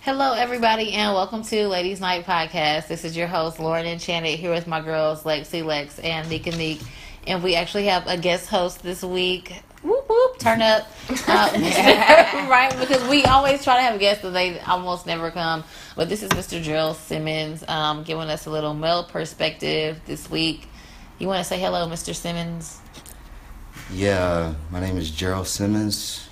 Hello, everybody, and welcome to Ladies Night Podcast. This is your host, Lauren Enchanted, here with my girls, Lexi, Lex, and Nika Neek. And we actually have a guest host this week. Whoop, whoop, turn up. Right, because we always try to have guests, but they almost never come. But this is Mr. Gerald Simmons giving us a little male perspective this week. You want to say hello, Mr. Simmons? Yeah, my name is Gerald Simmons.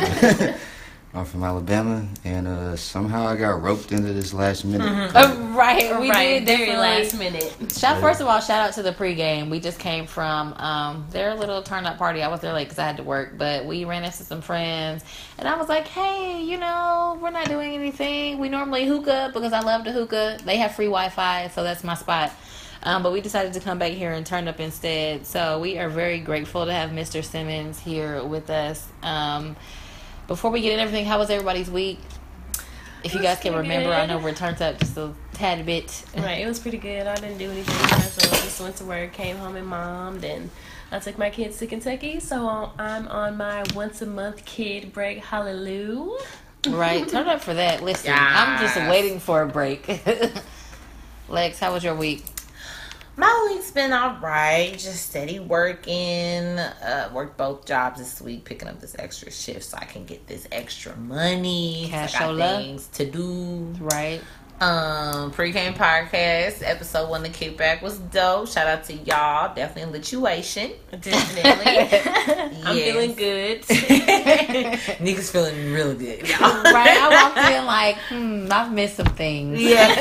I'm from Alabama, and somehow I got roped into this last minute. Right, we did very definitely. last minute. First of all, shout out to the pregame. We just came from their little turn-up party. I was there late because I had to work, but we ran into some friends, and I was like, hey, we're not doing anything. We normally hookah because I love to hookah. They have free Wi-Fi, so that's my spot. But we decided to come back here and turn up instead. So we are very grateful to have Mr. Simmons here with us. Before we get into everything, how was everybody's week? If you guys can remember, good. I know we're turned up just a tad bit. Right, it was pretty good. I didn't do anything. So I just went to work, came home and mommed, and I took my kids to Kentucky. So I'm on my once-a-month kid break. Hallelujah. Right, turn up for that. Listen, Yes. I'm just waiting for a break. Lex, how was your week? My week's been alright. Just steady working. Worked both jobs this week, picking up this extra shift so I can get this extra money. I got Cashola. things to do. Right. Pre-game podcast, episode 1, the kickback was dope. Shout out to y'all. Definitely lituation. Definitely. I'm Yes. feeling good. Niggas feeling real good, y'all. Right, I walked in like, I've missed some things.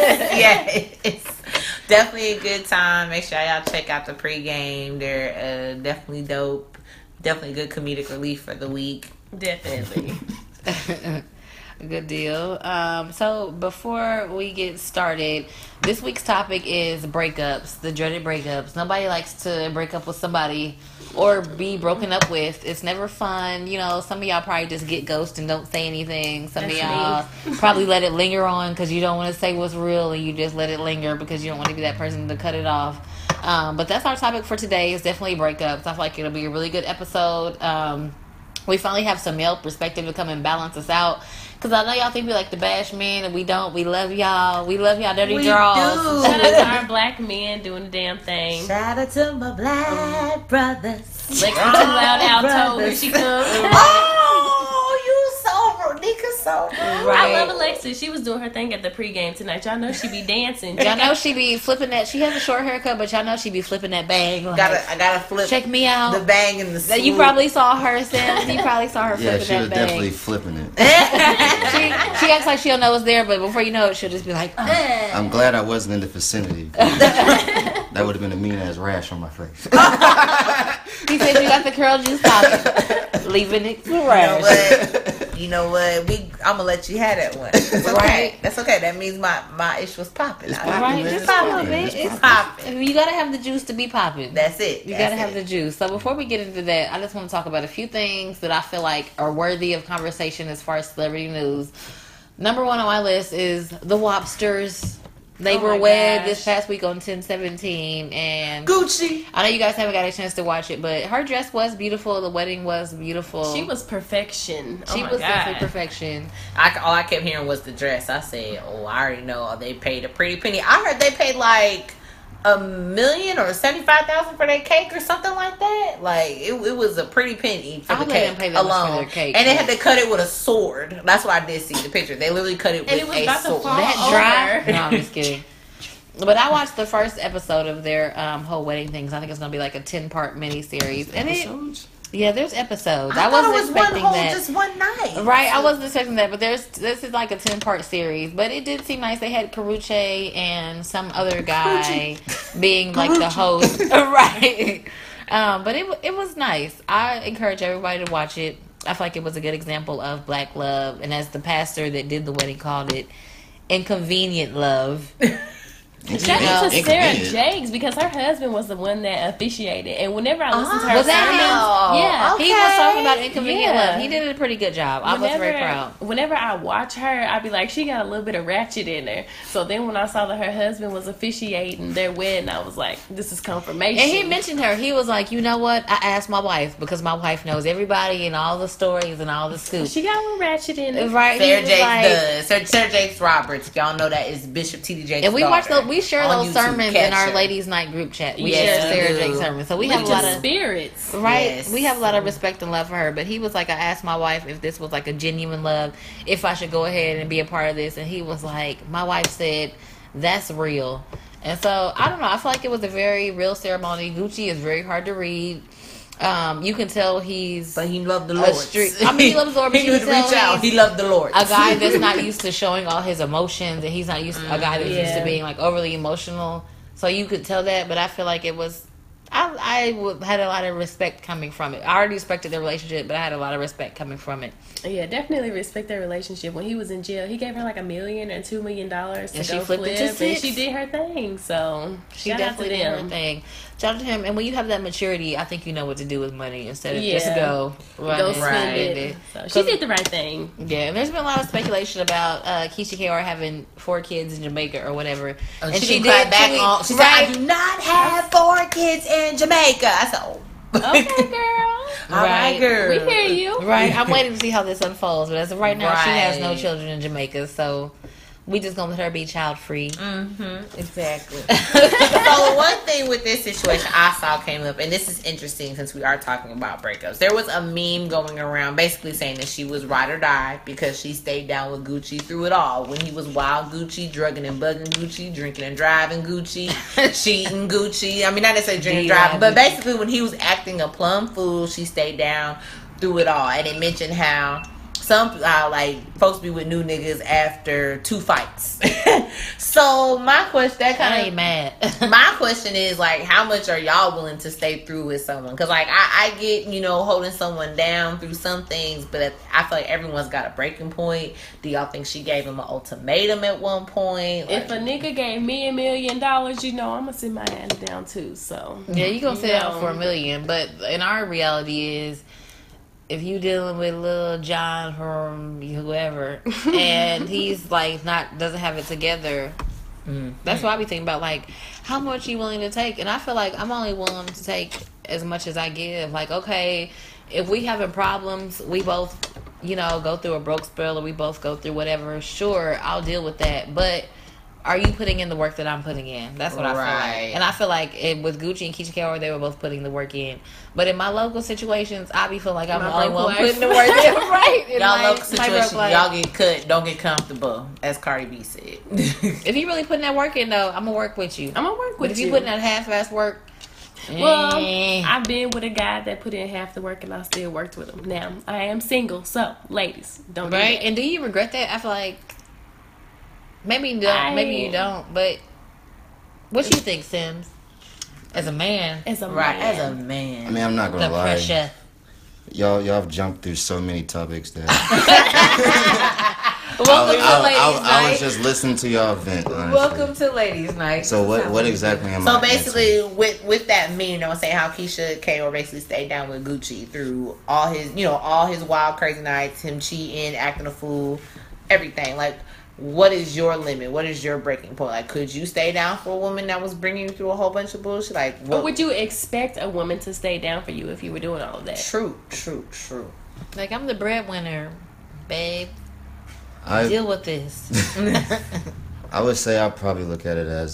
Yes. Definitely a good time. Make sure y'all check out the pregame. They're definitely dope. Definitely good comedic relief for the week. Definitely. Good deal. So before we get started, this week's topic is breakups, the dreaded breakups. Nobody likes to break up with somebody or be broken up with. It's never fun. Some of y'all probably just get ghosted and don't say anything. Some That's of y'all probably let it linger on because you don't want to say what's real and you just let it linger because you don't want to be that person to cut it off. But that's our topic for today is definitely breakups. I feel like it'll be a really good episode. We finally have some male perspective to come and balance us out. Because I know y'all think we like to bash men, and we don't. We love y'all. We love y'all dirty We draws. do. Shout out to our black men doing the damn thing. Shout out to my black brothers. Like too loud alto, here she comes. Oh, you so Nika so I love Alexa. She was doing her thing at the pregame tonight. Y'all know she be dancing. Y'all know she be flipping that. She has a short haircut, but y'all know she be flipping that bang. Like, I gotta flip. check me out. The bang and the That swoop. you probably saw her, Sam. You probably saw her Yeah, flipping she was that bang. definitely flipping it. She acts like she don't know it's there, but before you know it, she'll just be like, oh. I'm glad I wasn't in the vicinity. That would have been a mean-ass rash on my face. He said you got the curl juice popping, leaving it fresh. You know what? I'm gonna let you have that one. It's okay. Right. That's okay. That means my ish was popping. It's I- popping, Right, man. just It's pop popping. it. It's It's popping. You gotta have the juice to be popping. That's it. You gotta have the juice. So before we get into that, I just want to talk about a few things that I feel like are worthy of conversation as far as celebrity news. Number 1 on my list is the Wobsters. They Oh were my wed gosh. this past week on 10/17, and Gucci. I know you guys haven't got a chance to watch it, but her dress was beautiful. The wedding was beautiful. She was perfection. She Oh my was God. definitely perfection. All I kept hearing was the dress. I said, "Oh, I already know they paid a pretty penny." I heard they paid like $1 million or 75,000 for their cake or something like that. Like it was a pretty penny for I'll the let them cake pay that much for alone. their cake. And they had to cut it with a sword. That's why I did see the picture. They literally cut it And with it was a about to sword. fall That over. dry? No, I'm just kidding. But I watched the first episode of their whole wedding things. I think it's going to be like a 10-part miniseries. And Episodes? there's episodes. I I thought wasn't it was expecting one that. just one night. Right, I wasn't expecting that, but this is like a 10-part series. But it did seem nice. They had Karuche and some other guy being like the host, right? But it was nice. I encourage everybody to watch it. I feel like it was a good example of black love, and as the pastor that did the wedding called it, inconvenient love. Shout out to Sarah Inconvenient. Jakes because her husband was the one that officiated, and whenever I listen to her Was that sermons, him? yeah, He was talking about inconvenient Yeah. love. He did a pretty good job. I was very proud. Whenever I watch her, I'd be like, she got a little bit of ratchet in her. So then when I saw that her husband was officiating their wedding, I was like, this is confirmation. And he mentioned her. He was like, you know what? I asked my wife because my wife knows everybody and all the stories and all the scoops. She got a little ratchet in her. Right? He Sarah was Jakes like- does. Sarah Jakes Roberts. If y'all know that is Bishop T.D. Jakes' And we watch daughter. those. We share On those YouTube. sermons Catch in our her. ladies' night group chat. We Yes, share Sarah we do. Jake's sermons, so we We have a lot just of spirits. right. Yes. We have a lot of respect and love for her. But he was like, I asked my wife if this was like a genuine love, if I should go ahead and be a part of this, and he was like, my wife said that's real. And so I don't know. I feel like it was a very real ceremony. Gucci is very hard to read. You can tell he's But he loved the a Lord. street. I mean, he loves the Lord, but He you would can tell reach out. he's He loved the Lord. a guy that's not used to showing all his emotions, and he's not used to a guy that's used to Yeah. being like overly emotional. So you could tell that, but I feel like it was. Had a lot of respect coming from it. I already respected their relationship, but I had a lot of respect coming from it. Yeah, definitely respect their relationship. When he was in jail, he gave her like $1 million or $2 million to And go she flipped it to flip, and six. she did her thing. So She shout out to definitely did her them. thing. Shout out to him. And when you have that maturity, I think you know what to do with money instead of just Yeah. go run Go and spend spend it. it. So she 'Cause- did the right thing. Yeah, and there's been a lot of speculation about Keisha K.R. having 4 kids in Jamaica or whatever. And she did back tweet- on. She right. said, "I do not have 4 kids in Jamaica." I said, "Oh, Okay, girl. all right, girl." We hear you. Right, I'm waiting to see how this unfolds, but as of right now, she has no Right. children in Jamaica, so we just gonna let her be child free. Exactly. So one thing with this situation I saw came up, and this is interesting since we are talking about breakups. There was a meme going around basically saying that she was ride or die because she stayed down with Gucci through it all. When he was wild Gucci, drugging and bugging Gucci, drinking and driving Gucci, cheating Gucci. I mean, not necessarily drinking and driving, but basically when he was acting a plum fool, she stayed down through it all. And it mentioned how some like folks be with new niggas after 2 fights. So my question, that I kind ain't of mad. my question is like, how much are y'all willing to stay through with someone? Because like I get, you know, holding someone down through some things, but I feel like everyone's got a breaking point. Do y'all think she gave him an ultimatum at one point? If a nigga gave me $1 million, you know I'm gonna sit my ass down too. So Yeah, you gonna sit No. down for $1 million, but in our reality is, if you dealing with Lil John from whoever, and he's like doesn't have it together, that's what I be thinking about. Like, how much you willing to take? And I feel like I'm only willing to take as much as I give. Like, okay, if we having problems, we both, you know, go through a broke spell, or we both go through whatever. Sure, I'll deal with that, but. Are you putting in the work that I'm putting in? That's what I feel Right. like. And I feel like with Gucci and Keisha K.R., they were both putting the work in. But in my local situations, I be feel like I'm My the only broke one life. putting the work in. Right. In y'all my local broke situation, life. y'all get cut, don't get comfortable, as Cardi B said. If you really putting that work in, though, I'm going to work with you. I'm gonna work But with if you. you putting that half-ass work, Well, eh. I've been with a guy that put in half the work and I still worked with him. Now, I am single, so ladies, don't Right? do And do you regret that? I feel like maybe you don't. Maybe you don't. But what you think, Sims? As a man, that. As a Right, man. as a man. I mean, I'm not the gonna lie. pressure. Y'all have jumped through so many topics that Welcome to Ladies I Night. was just listening to y'all vent. Honestly. Welcome to Ladies Night. So what exactly am I? So basically, with that meme, I was saying how Keisha K.O. basically stayed down with Gucci through all his wild, crazy nights, him cheating, acting a fool, everything. Like, what is your limit? What is your breaking point? Like, could you stay down for a woman that was bringing you through a whole bunch of bullshit? Like, But what would you expect a woman to stay down for you if you were doing all of that? True. Like, I'm the breadwinner, babe. I Deal with this. I would say I'll probably look at it as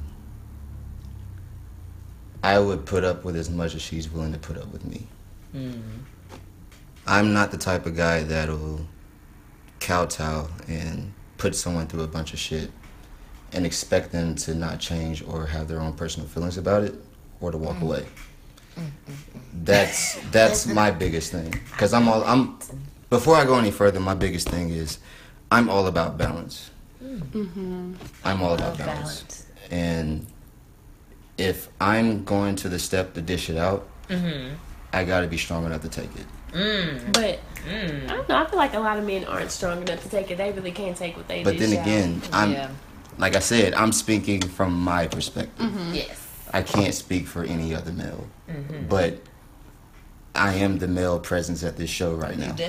I would put up with as much as she's willing to put up with me. I'm not the type of guy that'll kowtow and put someone through a bunch of shit and expect them to not change or have their own personal feelings about it or to walk away. That's my biggest thing. Because before I go any further, my biggest thing is I'm all about balance. I'm all about balance. And if I'm going to the step to dish it out, I got to be strong enough to take it. But I don't know. I feel like a lot of men aren't strong enough to take it. They really can't take what they But dish then out. again, Yeah. like I said, I'm speaking from my perspective. Yes. I can't speak for any other male, but I am the male presence at this show right now.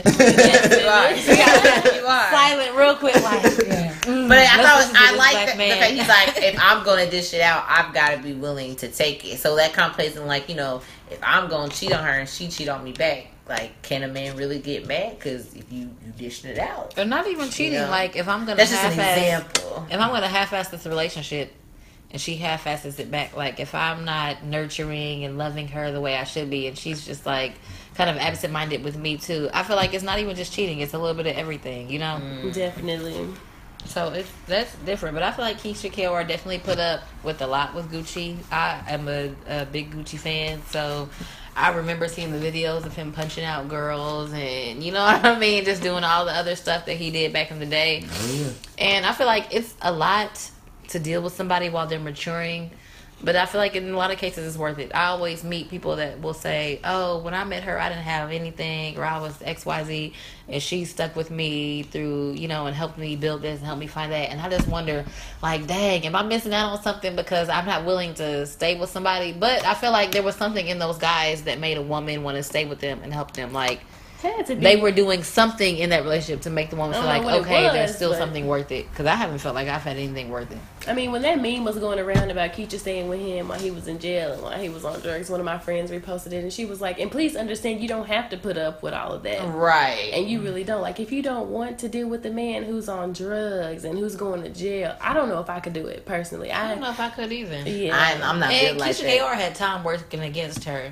You are. Silent, real quick, like. Yeah. But I like black the man. fact he's like, if I'm gonna dish it out, I've got to be willing to take it. So that kind of plays in like, if I'm gonna cheat on her and she cheat on me back, like, can a man really get mad? Because if you dishing it out, Or not even cheating. Yeah. Like if I'm gonna that's just an half-ass, example. if I'm gonna half-ass this relationship, and she half-asses it back, like if I'm not nurturing and loving her the way I should be, and she's just like kind of absent-minded with me too, I feel like it's not even just cheating; it's a little bit of everything, you know. Definitely. So that's different. But I feel like Keisha Kaur definitely put up with a lot with Gucci. I am a big Gucci fan, so I remember seeing the videos of him punching out girls and you know what I mean, just doing all the other stuff that he did back in the day. Oh, yeah. And I feel like it's a lot to deal with somebody while they're maturing. But I feel like in a lot of cases it's worth it. I always meet people that will say, oh, when I met her, I didn't have anything, or I was XYZ, and she stuck with me through, and helped me build this and helped me find that. And I just wonder, like, dang, am I missing out on something because I'm not willing to stay with somebody? But I feel like there was something in those guys that made a woman want to stay with them and help them. Like, Had to be. they were doing something in that relationship to make the woman I feel don't like, know what it okay, was, there's still but- something worth it. Because I haven't felt like I've had anything worth it. I mean, when that meme was going around about Keisha staying with him while he was in jail and while he was on drugs, one of my friends reposted it, and she was like, and please understand, you don't have to put up with all of that. Right. And you really don't. Like, if you don't want to deal with the man who's on drugs and who's going to jail, I don't know if I could do it, personally. I don't know if I could either. Yeah. I'm not good And like Keisha that. Kaur had time working against her.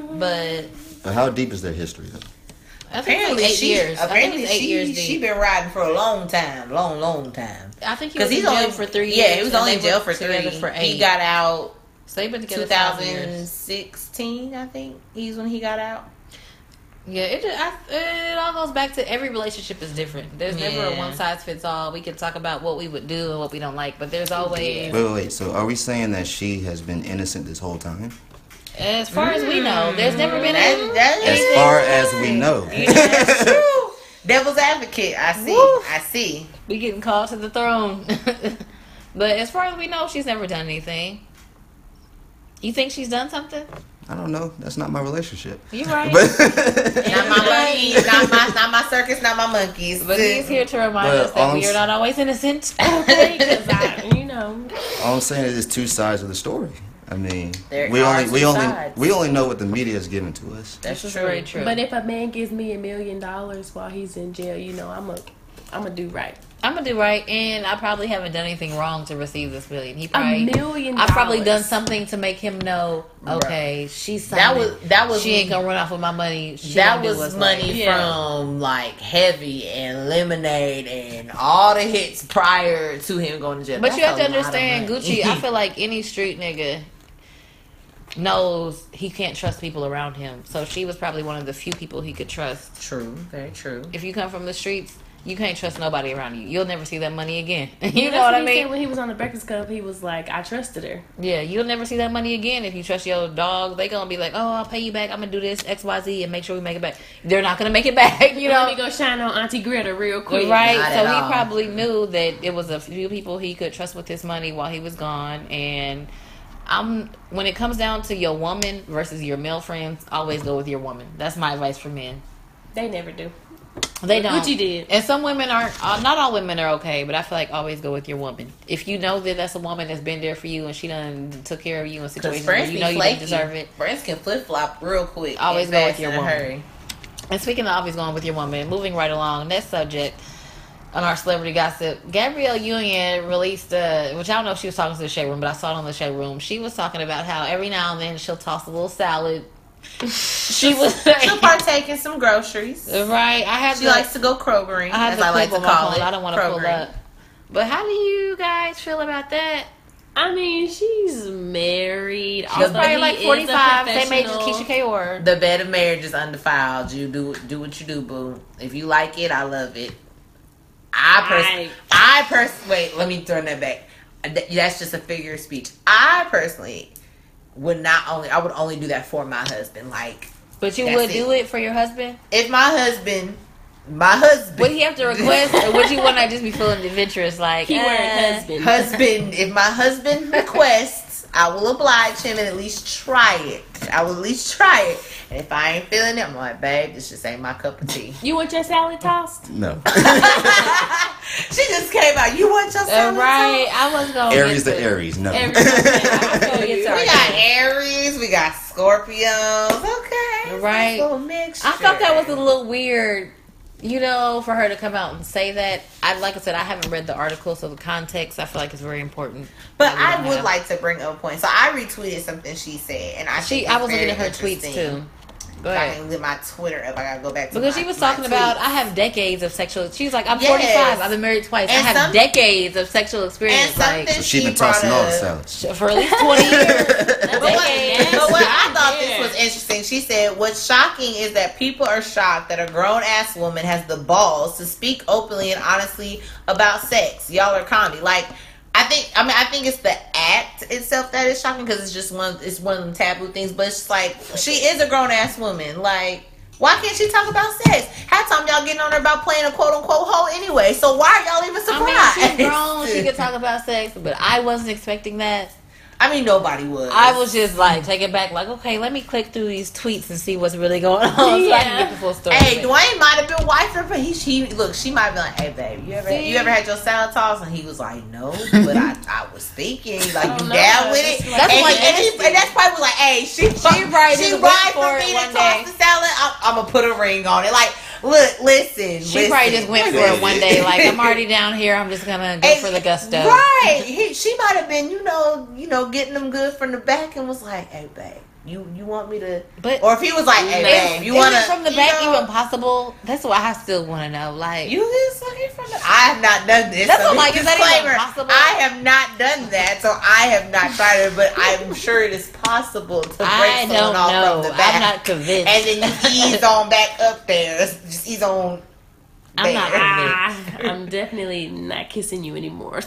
But But how deep is their history, though? I think Apparently, it's like 8 years. I think Apparently, it's 8 years deep. she been riding for a long time, long time. I think he was Because in jail for 3 years. Yeah, he was and only they in jail were for 3. together for 8. He got out So they've been together 5 years. 2016, I think. He's when he got out. Yeah, it all goes back to every relationship is different. There's never a Yeah. one size fits all. We can talk about what we would do and what we don't like, but there's always, Wait. So are we saying that she has been innocent this whole time? as far as we know, there's never been As far as we know. That's true. Devil's advocate. I see. Woo. I see. we getting called to the throne. But as far as we know, she's never done anything. You think she's done something? I don't know. That's not my relationship. You're right. But Not my monkeys. Not my circus. Not my monkeys. But he's here to remind But us that all we I'm are not always innocent. Okay, 'cause all I'm saying is there's two sides of the story. I mean, There we are only two sides. we only know what the media is giving to us. That's This is true. very true. But if a man gives me $1 million while he's in jail, I'm a do right. I'm gonna do right, and I probably haven't done anything wrong to receive this million. He $1 probably, million. I've probably done something to make him know. Okay, she's That signed was she ain't gonna run off with my money. She that gonna do was what's money right. Yeah. from like Heavy and Lemonade and all the hits prior to him going to jail. But you have That's to a lot of understand, money. Gucci. I feel like any street nigga knows he can't trust people around him. So she was probably one of the few people he could trust. True, very true. If you come from the streets, you can't trust nobody around you. You'll never see that money again. You Yeah, know that's what I he mean? said when he was on the Breakfast Club, he was like, I trusted her. Yeah, you'll never see that money again if you trust your dog. They gonna be like, oh, I'll pay you back. I'm gonna do this XYZ and make sure we make it back. They're not gonna make it back. You Let know, me go shine on Auntie Greta real quick. right? Not So at he all. probably knew that it was a few people he could trust with his money while he was gone. And when it comes down to your woman versus your male friends, always go with your woman. That's my advice for men. They never do. They don't. Gucci did. And some women aren't. Not all women are okay, but I feel like always go with your woman. If you know that that's a woman that's been there for you and she done took care of you in Because situations where friends you be know you flaky. don't deserve it. Friends can flip flop real quick. Always and go with fast your in a woman. hurry. And speaking of always going with your woman, moving right along, next subject on our celebrity gossip, Gabrielle Union released, which I don't know if she was talking to the Shade Room, but I saw it on the Shade Room. She was talking about how every now and then she'll toss a little salad. She was She'll partake in some groceries. right. I have She likes to go Krogering, I have as the I like clip to on my call phone. it. I don't want to pull Krogering. up. But how do you guys feel about that? I mean, she's married. She was although probably he like is a 45. Same age as professional. Keisha Kaur. The bed of marriage is undefiled. You do what you do, boo. If you like it, I love it. Wait, let me turn that back. That's just a figure of speech. I personally I would only do that for my husband. Like, But you That's would do it for your husband? if my husband my husband. Would he have to request, or would you want to just be feeling adventurous? Like, Keyword husband. Husband, if my husband requests, I will oblige him and at least try it. I will at least try it. And if I ain't feeling it, I'm like, babe, this just ain't my cup of tea. You want your salad tossed? No. She just came out. You want your salad right? tossed? I was going Aries to Aries. No. Every time. We got Aries, we got Scorpios. Okay. Right. Nice little mixture. I thought that was a little weird, you know, for her to come out and say that. Like I said, I haven't read the article, so the context I feel like is very important. But that we I don't would have. like to bring up a point. So I retweeted something she said, and I think I it's was looking very at her tweets interesting. too. Go If I ahead. can get my Twitter up, I gotta go back to Because my, she was my talking about, tweets. I have decades of sexual. She's like, I'm Yes. 45. I've been married twice. I And have decades of sexual experience. and Like, something So she been tossing all the salads. for at least 20 years. But what I thought Yeah. this was interesting, she said, what's shocking is that people are shocked that a grown-ass woman has the balls to speak openly and honestly about sex. Y'all are comedy. Like, I think it's the act itself that is shocking because it's one of them taboo things, but it's just like, she is a grown-ass woman. Like, why can't she talk about sex? Half time y'all getting on her about playing a quote-unquote hoe anyway, so why are y'all even surprised? I mean, she's grown. She could talk about sex, but I wasn't expecting that. I mean, nobody would. I was just like, take it back, like, okay, let me click through these tweets and see what's really going on so I can get the full story. Hey, Dwayne might have been wife her, but she might have been like, hey, babe, you ever had your salad tossed? And he was like, no, but I was thinking, like, you know. down with it? That's and, like and that's probably like, hey, she probably she just right went for for me it to one toss day. the salad. I'm gonna put a ring on it. Like, look, listen. She probably just went for it one day, like, I'm already down here, I'm just gonna go for the gusto. Right. She might have been, you know, getting them good from the back and was like, hey, babe, you want me to? But Or if he was like, hey, babe, you want to? from the back even possible? That's what I still want to know. Like, You just looking from the? I have not done this. That's So what I'm like, is that even disclaimer, possible? I have not done that, so I have not tried it. But I'm sure it is possible to break I someone don't off know. from the back, I'm not convinced. and then you ease on back up there. Just ease on. I'm not there. I'm definitely not kissing you anymore.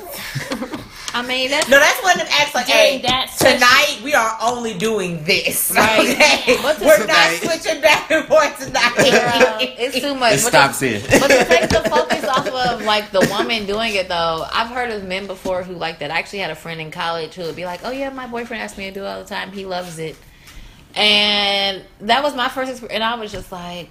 I mean, that's No, that's one of them acts like, During hey, that session. tonight we are only doing this. Right. Okay? But We're not tonight- switching back and forth tonight. girl, it's too much. It But stops here. But to take the focus off of like the woman doing it though, I've heard of men before who like that. I actually had a friend in college who would be like, "Oh yeah, my boyfriend asks me to do it all the time. He loves it." And that was my first experience, and I was just like,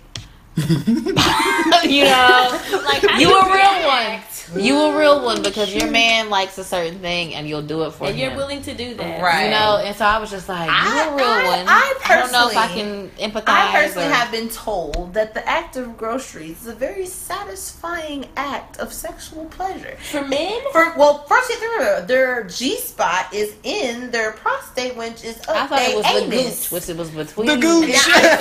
you know, Like, how you do a real react? one. You a real one because your man likes a certain thing and you'll do it for And him. you're willing to do that. Right. You know, and so I was just like, you're a real one. I don't know if I personally- can empathize. I personally or- have been told that the act of groceries is a very satisfying act of sexual pleasure. For men, First you have to remember, their G spot is in their prostate, which is up I thought it was their the anus. gooch, which it was between The gooch.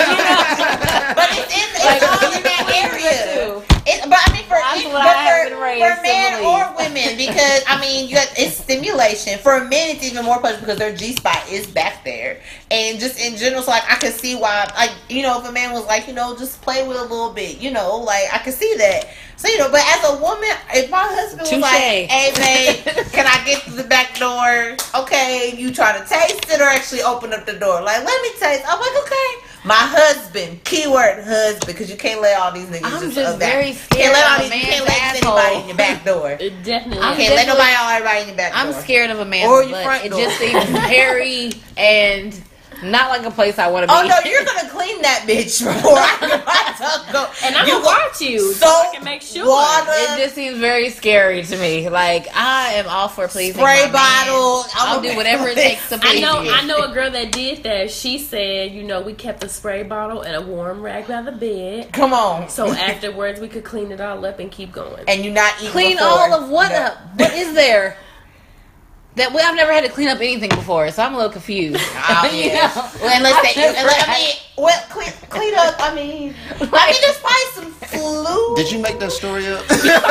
But it's all in that area. But I mean, That's what I have been raised for to men believe. or women, because I mean, it's stimulation. For men, it's even more pleasure because their G spot is back there, and just in general, so like I can see why, like you know, if a man was like, you know, just play with it a little bit, you know, like I can see that. So you know, but as a woman, if my husband was Touche. like, "Hey, babe, can I get to the back door?" Okay, you try to taste it or actually open up the door? Like, let me taste. I'm like, okay. My husband, keyword husband, because you can't let all these niggas I'm just just back. very scared Can't let all of a these. You man's can't let asshole. anybody in your back door. it definitely. I'm Can't let definitely- everybody in your back door. I'm scared of a man's Or your butt. front It door. just seems hairy and not like a place I want to be. Oh no, you're gonna clean that bitch before I go. and I'm You gonna go- watch you so soap, I can make sure. water, It just seems very scary to me. Like I am all for pleasing spray my bottle. man. I'll do whatever it takes to I please know. you. I know a girl that did that. She said, you know, we kept a spray bottle and a warm rag by the bed, Come on. so afterwards we could clean it all up and keep going. And you're not eating Clean before. all of what No. up? What is there? That I've never had to clean up anything before, so I'm a little confused. Oh, You yeah. know? Well, unless they, I've never I mean, well, clean up. I mean, there's probably some flu. Did you make that story up?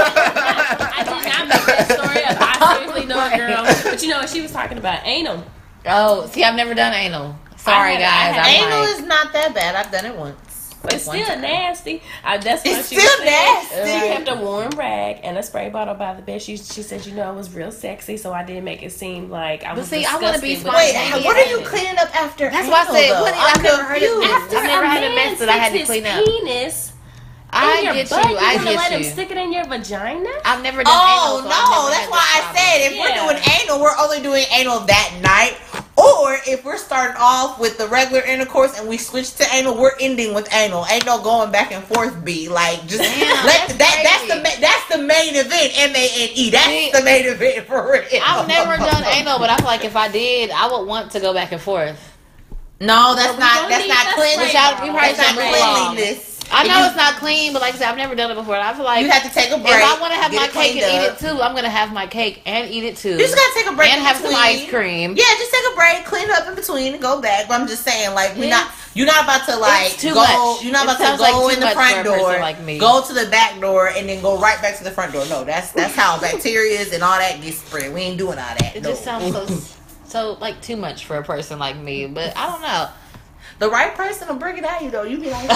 I did not make that story up. I seriously know a girl, but you know she was talking about anal. Oh, see, I've never done anal. Sorry, I guys. had- I'm Anal like, is not that bad. I've done it once. But it's One still time. nasty. That's what It's she still said. nasty. She kept a warm rag and a spray bottle by the bed. She said, you know, it was real sexy, so I didn't make it seem like I But was see, I wanna be disgusted with Wait, spontaneous. it. what are you cleaning up after? That's why I anal, said, though? what? I've never heard of confused. this. After I've never a had a man mess that I had to sticks clean his up. penis I I your get butt? you. I You wanna get let him you. stick it in your vagina? I've never done Oh anal, so I've no, never that's had why this I problem. said if Yeah. we're doing anal, we're only doing anal that night. Or if we're starting off with the regular intercourse and we switch to anal, we're ending with anal. Ain't no going back and forth. Be like just Damn, let that's that's the main event. MANE. That's See, the main event for real. I've never done anal, but I feel like if I did, I would want to go back and forth. No, that's we not don't that's need not that cleanliness. spray Which you probably That's not should bring along. cleanliness. I know You- it's not clean, but like I said, I've never done it before. And I feel like You have to take a break. if I want to have get my it cake and cleaned eat up. it too, I'm gonna have my cake and eat it too. You just gotta take a break and in have some between. ice cream. Yeah, just take a break, clean up in between, and go back. But I'm just saying, like, Yeah. you're not about to like It's too go. much. You're not It about to sounds like go too in the much front for a person door, like me. go to the back door, and then go right back to the front door. No, that's how bacteria and all that gets spread. We ain't doing all that. It no. just sounds so like too much for a person like me. But I don't know. The right person will bring it out you though. You be like,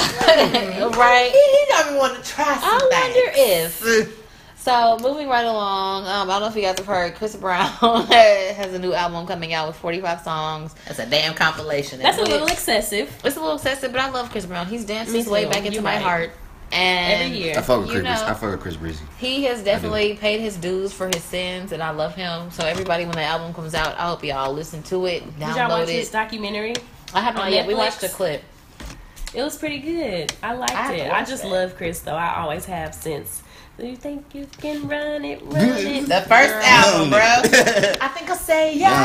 Right. He got me want to try I some wonder things. if. So moving right along, I don't know if you guys have heard, Chris Brown has a new album coming out with 45 songs. That's a damn compilation. That's a isn't it? little excessive. It's a little excessive, but I love Chris Brown. He's danced Me his way too. back into You're my right. heart. And Every year. I fuck with You Chris. know. I fuck with Chris Breezy. he has definitely paid his dues for his sins, and I love him. So everybody, when the album comes out, I hope y'all listen to it, Did y'all download watch his it. documentary? I have not on yet. We Netflix? watched a clip. It was pretty good. I liked I have to it. watch I just that. love Chris though. I always have since. Do you think you can run it? Run it. The first Girl. album, bro. Young I think I'll say yeah.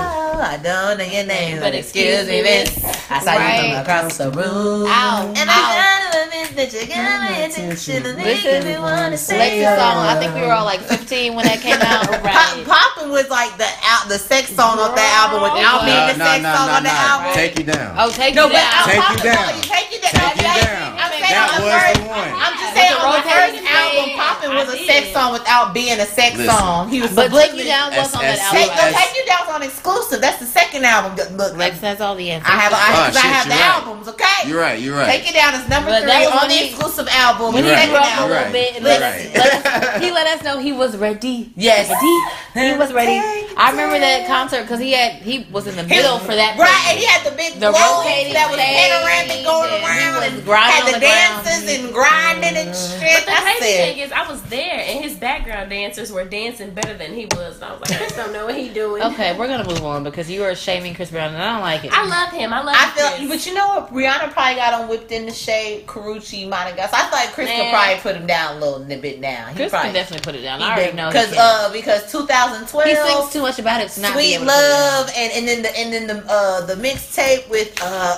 I don't know your name, but excuse me, miss. I saw Right. you come across the room. Ow, And ow. I know that you got my attention. And This if is you wanna say Alexis song. I think we were all like 15 when that came out. Poppin' was like the sex song off that album without being the sex song on the album. Take you down. Oh, take No, you but down. Take you Poppin', down. no, take you down. Take you down. I'm saying That on the was first, the one. I'm just saying With on the the first rotating album, thing. Poppin' was a I sex did. song without being a sex Listen. song. He was But Take You subliminally- Down was on that SS. album. No, Take You Down's on exclusive. That's the second album. Look, Lex has all the answers. I have shit, the you're right. albums, okay? You're right. You're right. Take It Down is number But 3 that was on when the he- exclusive album. when he You're right. grew up a You're little right. bit, and You're he let us know he was ready. Yes. He was ready. I remember that concert because he was in the middle for that. Right, and he had the big The globe rotating that was thing, panoramic going and he around was and grinding had on the the ground. dances and grinding and shit. But the I crazy said, thing is, I was there, and his background dancers were dancing better than he was. And I was like, I just don't know what he doing. Okay, we're gonna move on because you are shaming Chris Brown, and I don't like it. I love him. I love. I feel, Chris. but you know what? Rihanna probably got him whipped in the shade. Karuchi might have got. So I thought Chris could Man. probably put him down a little bit now. He Chris probably can definitely put it down. I already know he because can. because 2012. He sings too much about it to not be Sweet able to put it down. Love and then the mixtape with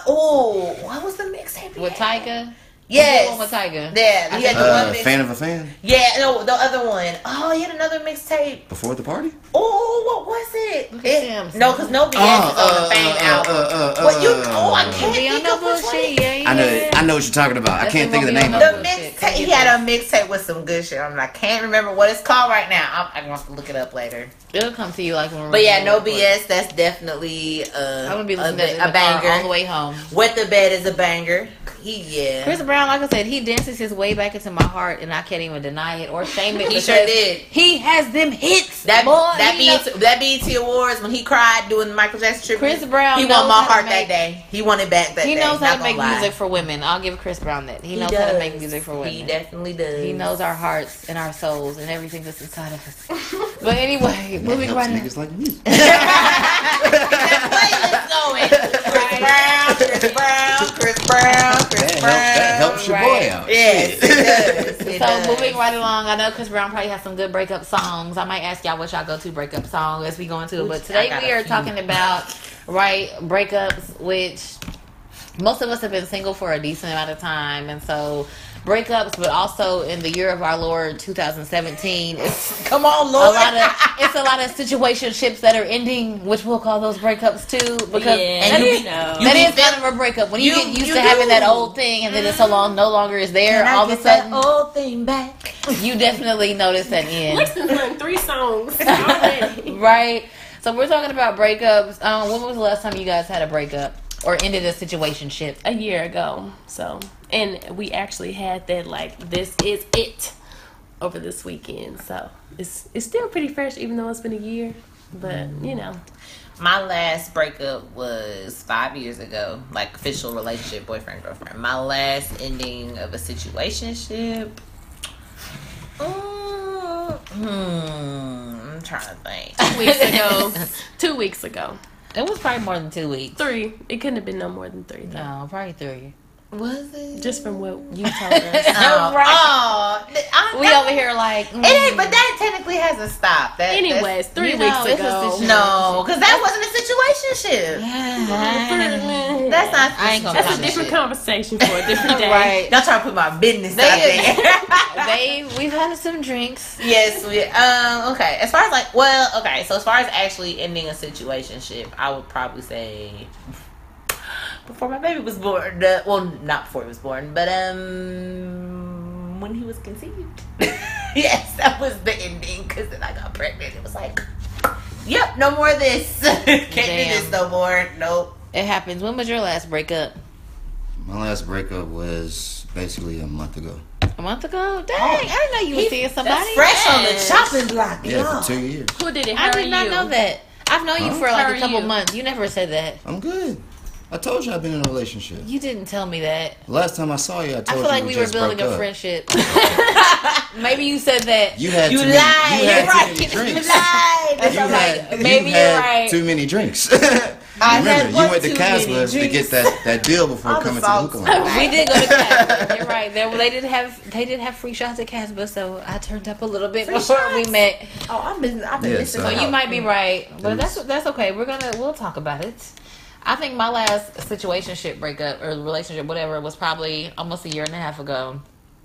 what was the mixtape With Tyga. Yes. The one with Tyga. Yeah, he had the one mix. Fan of a fan. Yeah, no, the other one. Oh, he had another mixtape. Before the party. Oh, what was it? Look at him. No, because No BS is on the Fame album. What you? Oh, I can't Be on think no of which one. bullshit. Yeah. I know what you're talking about. I That's can't the think of the one name we of on it. The bullshit. mixtape. He had a mixtape with some good shit. I can't remember what it's called right now. I'm gonna have to look it up later. It'll come to you like when we're. But yeah, No recording. BS. That's definitely I'm gonna be listening to it in a the car all the banger. way home. Wet the Bed is a banger. Chris Brown, like I said, he dances his way back into my heart, and I can't even deny it or shame it. He because sure did. He has them hits. That boy, that BET Awards when he cried doing the Michael Jackson tribute. Chris Brown he knows won my how to heart make- that day. He won it back that He day. knows how Not to make gonna lie. music for women. I'll give Chris Brown that. He knows how does. to make music for women. He definitely does. He knows our hearts and our souls and everything that's inside of us. But anyway, moving Helps right on. niggas like me. That playlist going. Chris Brown. That helps your boy out. Yes, it does. It So does. moving right along, I know Chris Brown probably has some good breakup songs. I might ask y'all what y'all go to breakup song as we go into it. But today I got we a are few. talking about breakups, which most of us have been single for a decent amount of time, and so breakups, but also in the year of our Lord 2017, it's Come on, a Lord. lot of situationships that are ending, which we'll call those breakups too, because Yeah, that you is be- that you is be- kind of a breakup when you you- get used you to having do. that old thing, and then it's so long no longer is there. Can I All of a get that sudden, old thing back? you definitely notice that end. Lexington's learned 3 songs already. Right. So we're talking about breakups. When was the last time you guys had a breakup or ended a situationship? A year ago. So, and we actually had that like this is it over this weekend. So it's still pretty fresh, even though it's been a year. But you know, My last breakup was 5 years ago, like official relationship, boyfriend, girlfriend. My last ending of a situationship. I'm trying to think. 2 weeks ago. 2 weeks ago. It was probably more than 2 weeks. 3. It couldn't have been no more than 3. Though. No, probably 3. Was it? Just from what you told us. We over here like It ain't, but that technically hasn't stopped. Anyways, 3 you know, weeks it's a ago. situation. No, because that wasn't a situationship. That's not. I ain't gonna That's comment a different shit. conversation for a different day. Right. Don't try to put my business out there. We've had some drinks. Yes, we. Okay. As far as so as far as actually ending a situationship, I would probably say before my baby was born. Well, not before he was born, but when he was conceived. Yes, that was the ending. Because then I got pregnant. It was like, yep, no more of this. Can't do this no more. Nope. It happens. When was your last breakup? My last breakup was basically a month ago. A month ago? Dang, I didn't know you were seeing somebody. That's fresh on the chopping block. Yeah, for 2 years. Who did it? I did not know that. I've known you for How like are a couple you? months. You never said that. I'm good. I told you I've been in a relationship. You didn't tell me that. Last time I saw you, I I told feel like you we were just building broke a up. friendship. Maybe you said that. You had You too lied. many, you You're had right. too many drinks. You lied. That's You all had, right. Maybe you you're had right. too many drinks. I Remember, had you one went to too many Casper to get drinks. that deal before All the coming to the salts. hookah lounge. We did go to Casper. You're right. They did have free shots at Casper, so I turned up a little bit before we shots? met. Oh, I've been Yeah, missing. so- So you might be right, but was- that's okay. We'll talk about it. I think my last situationship breakup or relationship, whatever, was probably almost a year and a half ago.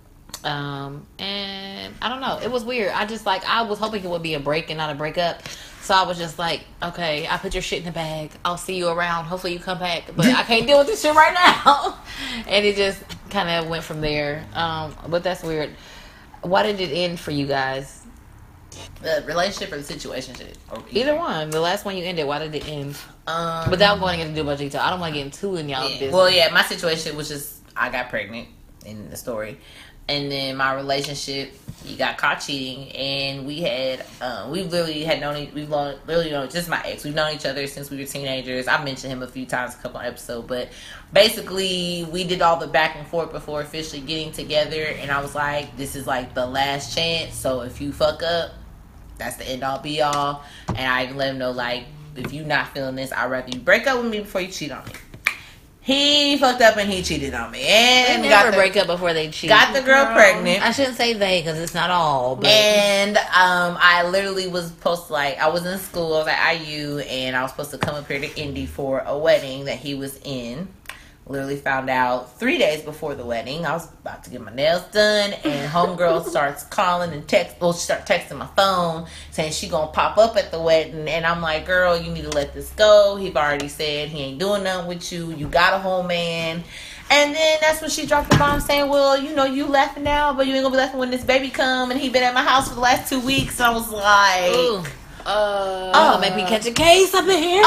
And I don't know. It was weird. I was hoping it would be a break and not a breakup. So I was just like, okay, I put your shit in the bag. I'll see you around. Hopefully you come back. But I can't deal with this shit right now. And it just kind of went from there. But that's weird. Why did it end for you guys? The relationship or the situationship? Or Either one. The last one you ended, why did it end? Without going into too much detail. I don't want to get into in y'all business. Well, yeah, my situation was just I got pregnant in the story, and then my relationship, he got caught cheating, and we literally had known just my ex. We've known each other since we were teenagers. I mentioned him a few times, a couple of episodes, but basically we did all the back and forth before officially getting together, and I was like, this is like the last chance. So if you fuck up, that's the end all be all. And I even let him know, like, if you not feeling this, I'd rather you break up with me before you cheat on me. He fucked up and he cheated on me. And They never break up before they cheat. Got the girl pregnant. I shouldn't say they because it's not all. But And I literally was supposed to, I was in school, I was at IU, and I was supposed to come up here to Indy for a wedding that he was in. Literally found out 3 days before the wedding. I was about to get my nails done, and homegirl starts calling and she started texting my phone saying she gonna pop up at the wedding, and I'm like, girl, you need to let this go. He've already said he ain't doing nothing with you. You got a whole man. And then that's when she dropped the bomb saying, well, you laughing now, but you ain't gonna be laughing when this baby come, and he been at my house for the last 2 weeks. And I was like, ooh. Make me catch a case up in here.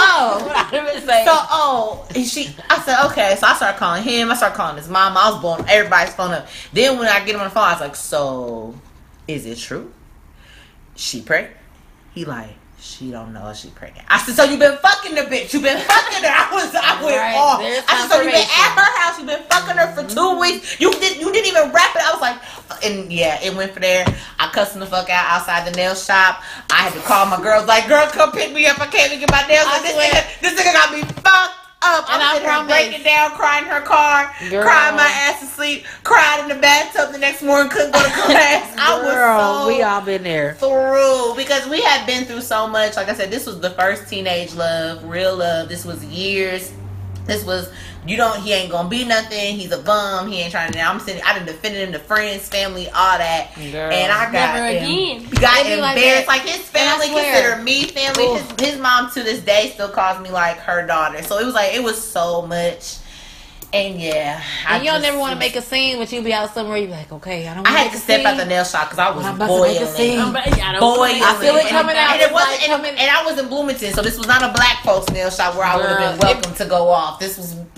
I said, okay. So I started calling him. I started calling his mom. I was blowing everybody's phone up. Then when I get him on the phone, I was like, so is it true? She pregnant? He like, she don't know if she pregnant. I said, so you been fucking the bitch. You been fucking her. I went Right, off. there's I said, so you been confirmation. at her house. You been fucking her for 2 weeks. You didn't even wrap it. I was like, and yeah, it went from there. I cussed him the fuck out outside the nail shop. I had to call my girls like, girl, come pick me up. I can't even get my nails done. This nigga got me fucked up. And I'm I sitting here promise- breaking down, crying in her car, Girl. crying my ass to sleep, cried in the bathtub the next morning, couldn't go to class. I was so we all been there. through because we had been through so much. Like I said, this was the first teenage love, real love. This was years. This was he ain't gonna be nothing. He's a bum. He ain't trying to. I done defended him to friends, family, all that. Girl. And I got Never again. got It be like embarrassed. that. Like his family And I swear. consider me family. His mom to this day still calls me like her daughter. So it was so much. And yeah, And you don't never want to make a scene, but you be out somewhere. You be like, okay, I don't. I wanna had make to a step scene. out the nail shop because I was I'm about to make a scene. boiling. I feel it coming out. And it It's wasn't, like coming- and I was in Bloomington, so this was not a black folks nail shop where I would have been Girl, welcome to go off. This was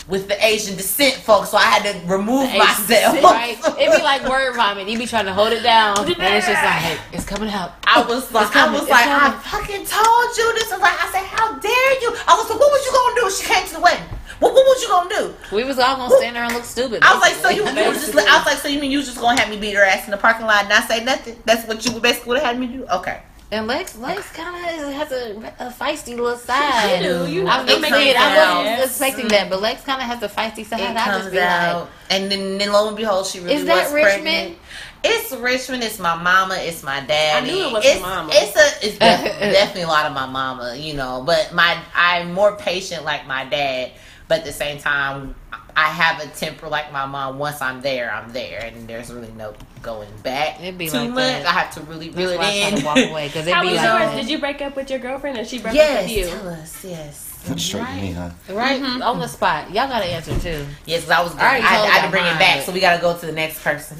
with the Asian descent folks, so I had to remove myself. Right? It'd be like word vomit. You be trying to hold it down, and it's just like it's coming out. I was like, I fucking told you this. I said, how dare you? I was like, what was you gonna do if she came to the wedding? What was you gonna do? We was all gonna stand there and look stupid. I was like, so you just? I was like, so you mean you was just gonna have me beat her ass in the parking lot and not say nothing? That's what you basically would have had me do? Okay. And Lex kind of has a feisty little side. I wasn't expecting that, but Lex kind of has a feisty side. It comes out, and then lo and behold, she really was pregnant. It's Richmond. It's my mama. It's my daddy. I knew it was my mama. It's definitely a lot of my mama, you know. But I'm more patient like my dad. But at the same time, I have a temper like my mom. Once I'm there, and there's really no going back. It'd be too like much. that. I have to really reel it in. To walk away because it'd How be was like yours? Did you break up with your girlfriend, or she broke up with you? Tell us. Yes. Straight to me, huh? right on the spot. Y'all gotta answer too. Yes, because I already told had to bring y'all it back, mine. so we got to go to the next person.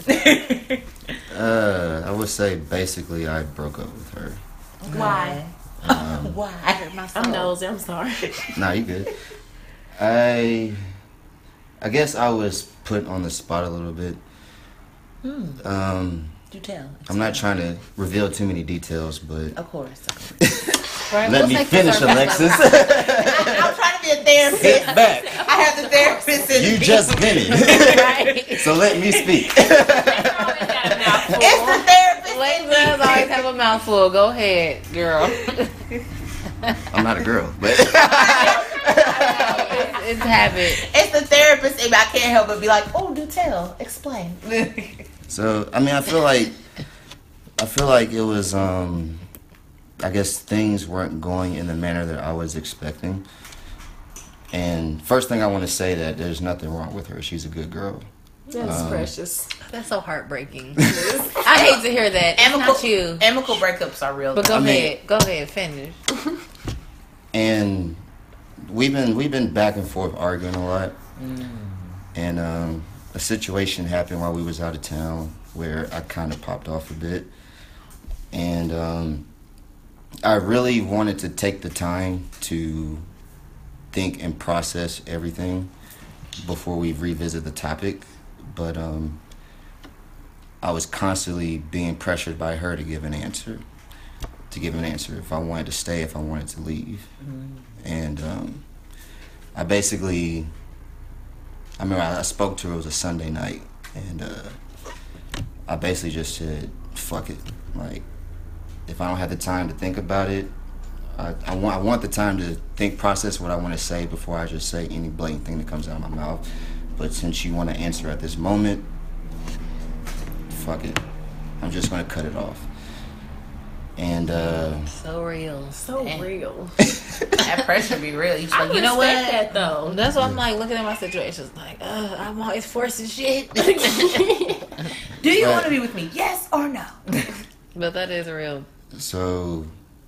I would say basically I broke up with her. Why? Why? I'm nosy. I'm sorry. Nah, you good. I guess I was put on the spot a little bit. Do tell. I'm not trying to reveal too many details, but Of course. Right? let me finish, Alexis. I'm trying to be a therapist. Sit back. I have the therapist in You me. just vented. Right. So let me speak. It's the therapist Lex in does me. always have a mouthful. Go ahead, girl. I'm not a girl, but It's habit. It's the therapist in me. I can't help but be like, oh, do tell. Explain. so I mean I feel like it was I guess things weren't going in the manner that I was expecting. And first thing I want to say that there's nothing wrong with her. She's a good girl. That's precious. That's so heartbreaking. I hate to hear that. It's not you. Amicable breakups are real. But go I mean- ahead. Go ahead. Finish. And we've been back and forth arguing a lot. And a situation happened while we was out of town where I kind of popped off a bit. And I really wanted to take the time to think and process everything before we revisit the topic. But I was constantly being pressured by her to give an answer. If I wanted to stay, if I wanted to leave. And I remember I spoke to her, it was a Sunday night, and I basically just said, fuck it. Like, if I don't have the time to think about it, I want the time to think, process what I want to say before I just say any blatant thing that comes out of my mouth. But since you want to answer at this moment, fuck it. I'm just going to cut it off. And So real. So real. That pressure be real. You I like, you know what? that though. That's why I'm like looking at my situations like, I'm always forcing shit. Do you Right. want to be with me? Yes or no? But that is real. so,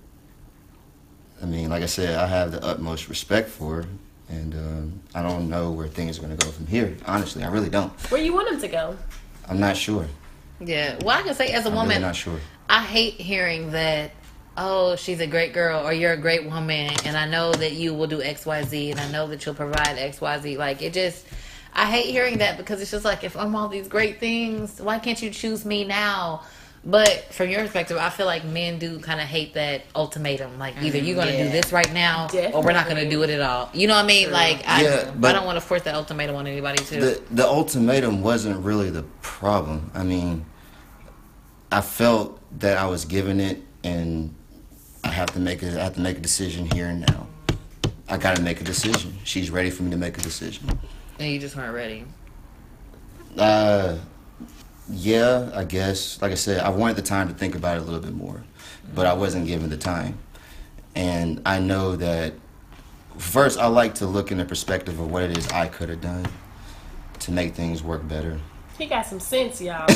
I mean, like I said, I have the utmost respect for her. And I don't know where things are going to go from here. Honestly, I really don't. Where you want him to go? I'm not sure. Yeah. Well, I can say as a I'm woman, really not sure. I hate hearing that, oh, she's a great girl or you're a great woman and I know that you will do XYZ and I know that you'll provide XYZ. Like, it just, I hate hearing that because it's just like, if I'm all these great things, why can't you choose me now? But from your perspective, I feel like men do kind of hate that ultimatum. Like, either you're going to do this right now or we're not going to do it at all. You know what I mean? Like, I don't want to force that ultimatum on anybody, too. The ultimatum wasn't really the problem. I mean, I felt that I was given it, and I have to make a decision here and now. I got to make a decision. She's ready for me to make a decision. And you just weren't ready. Yeah, I guess. Like I said, I wanted the time to think about it a little bit more, but I wasn't given the time. And I know that, first, I like to look in the perspective of what it is I could have done to make things work better. He got some sense, y'all.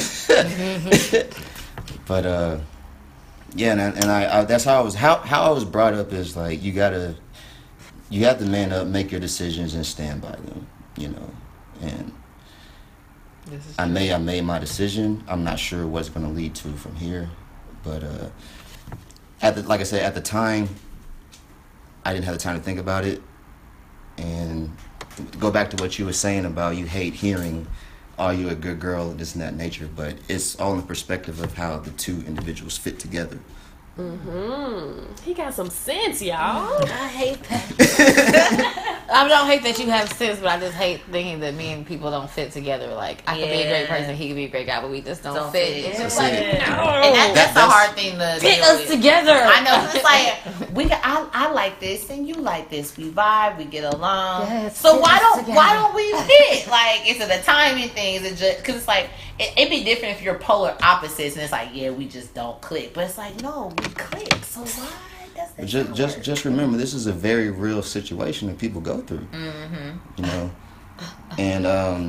But yeah, and I that's how I was brought up is like you have to man up, make your decisions, and stand by them. You know, and I made my decision. I'm not sure what's going to lead to from here, but like I said, at the time, I didn't have the time to think about it, and go back to what you were saying about you hate hearing, "Are you a good girl?" this and that nature, but it's all in the perspective of how the two individuals fit together. He got some sense, y'all. I hate that. I don't hate that you have sense, but I just hate thinking that me and people don't fit together. Like, I could be a great person, he could be a great guy, but we just don't fit. It's just like, no. And that's a hard thing to Fit deal us with. together. I know, it's like I like this and you like this. We vibe, we get along. Yes, so fit why us don't we fit? Like, is it a timing thing? Is it just because it's like it'd be different if you're polar opposites and it's like, yeah, we just don't click. But it's like, no, we click. So why does that Just remember, this is a very real situation that people go through. You know, and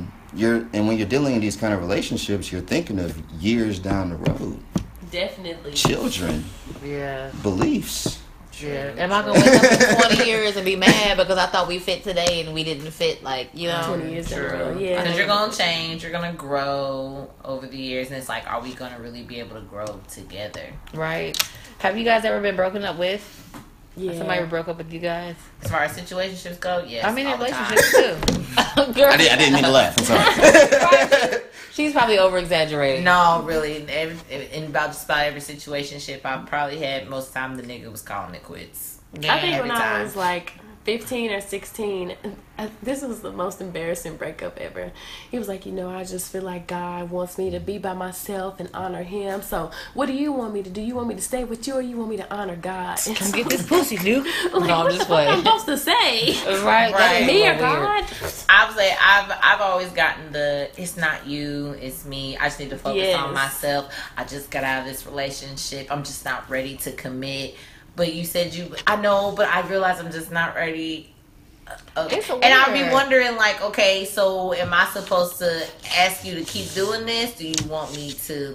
when you're dealing in these kind of relationships, you're thinking of years down the road, Definitely. children, Yeah. beliefs. Yeah. Am I gonna wake up in 20 years and be mad because I thought we fit today and we didn't fit? Like, you know. 20 years in a row, yeah. Because you're gonna change, you're gonna grow over the years, and it's like, are we gonna really be able to grow together? Right. Have you guys ever been broken up with? Yeah. Somebody broke up with you guys? As far as situationships go, yes. I mean, in all the time. relationships too. Girl, I didn't mean to laugh. I'm sorry. she's probably over exaggerating. No, really. In about just about every situationship I've probably had, most of the time the nigga was calling it quits. I think every when I time. was like 15 or 16, this was the most embarrassing breakup ever. He was like, I just feel like God wants me to be by myself and honor him. So what do you want me to do? You want me to stay with you or you want me to honor God? And Come so, get this pussy, dude. like, No, I'm what just the fuck I'm playing. supposed to say? Right. That is Me a or little weird. God? I would say I've always gotten it's not you, it's me. I just need to focus Yes. on myself. I just got out of this relationship. I'm just not ready to commit. But you said I know, but I realize I'm just not ready. It's And I'll be weird. wondering, like, okay, so am I supposed to ask you to keep doing this? Do you want me to,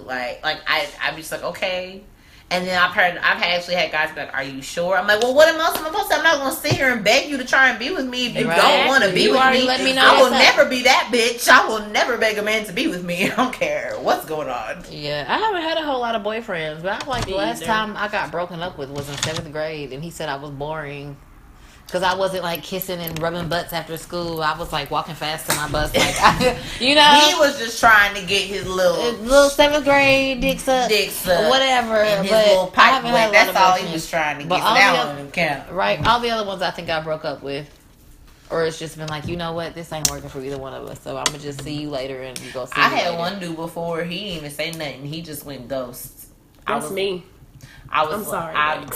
I'm just like, okay. And then I've actually had guys be like, are you sure? I'm like, well, what else am I supposed to? I'm not going to sit here and beg you to try and be with me if you Right. don't want to be You with already me. let me know I will yourself. never be that bitch. I will never beg a man to be with me. I don't care what's going on. Yeah, I haven't had a whole lot of boyfriends, but I feel like the Me last either. time I got broken up with was in 7th grade, and he said I was boring. Because I wasn't like kissing and rubbing butts after school. I was like walking fast to my bus. Like, He was just trying to get his little little 7th grade dicks up. Whatever. and his but little I pipe haven't wet. had a lot That's of all he boyfriends. was trying to get. But So all that the one other- didn't count. Right. All the other ones I think I broke up with. Or it's just been like, you know what? This ain't working for either one of us. So I'm going to just see you later and you go see I you had later. one dude before. He didn't even say nothing. He just went ghost. That's me. I'm sorry,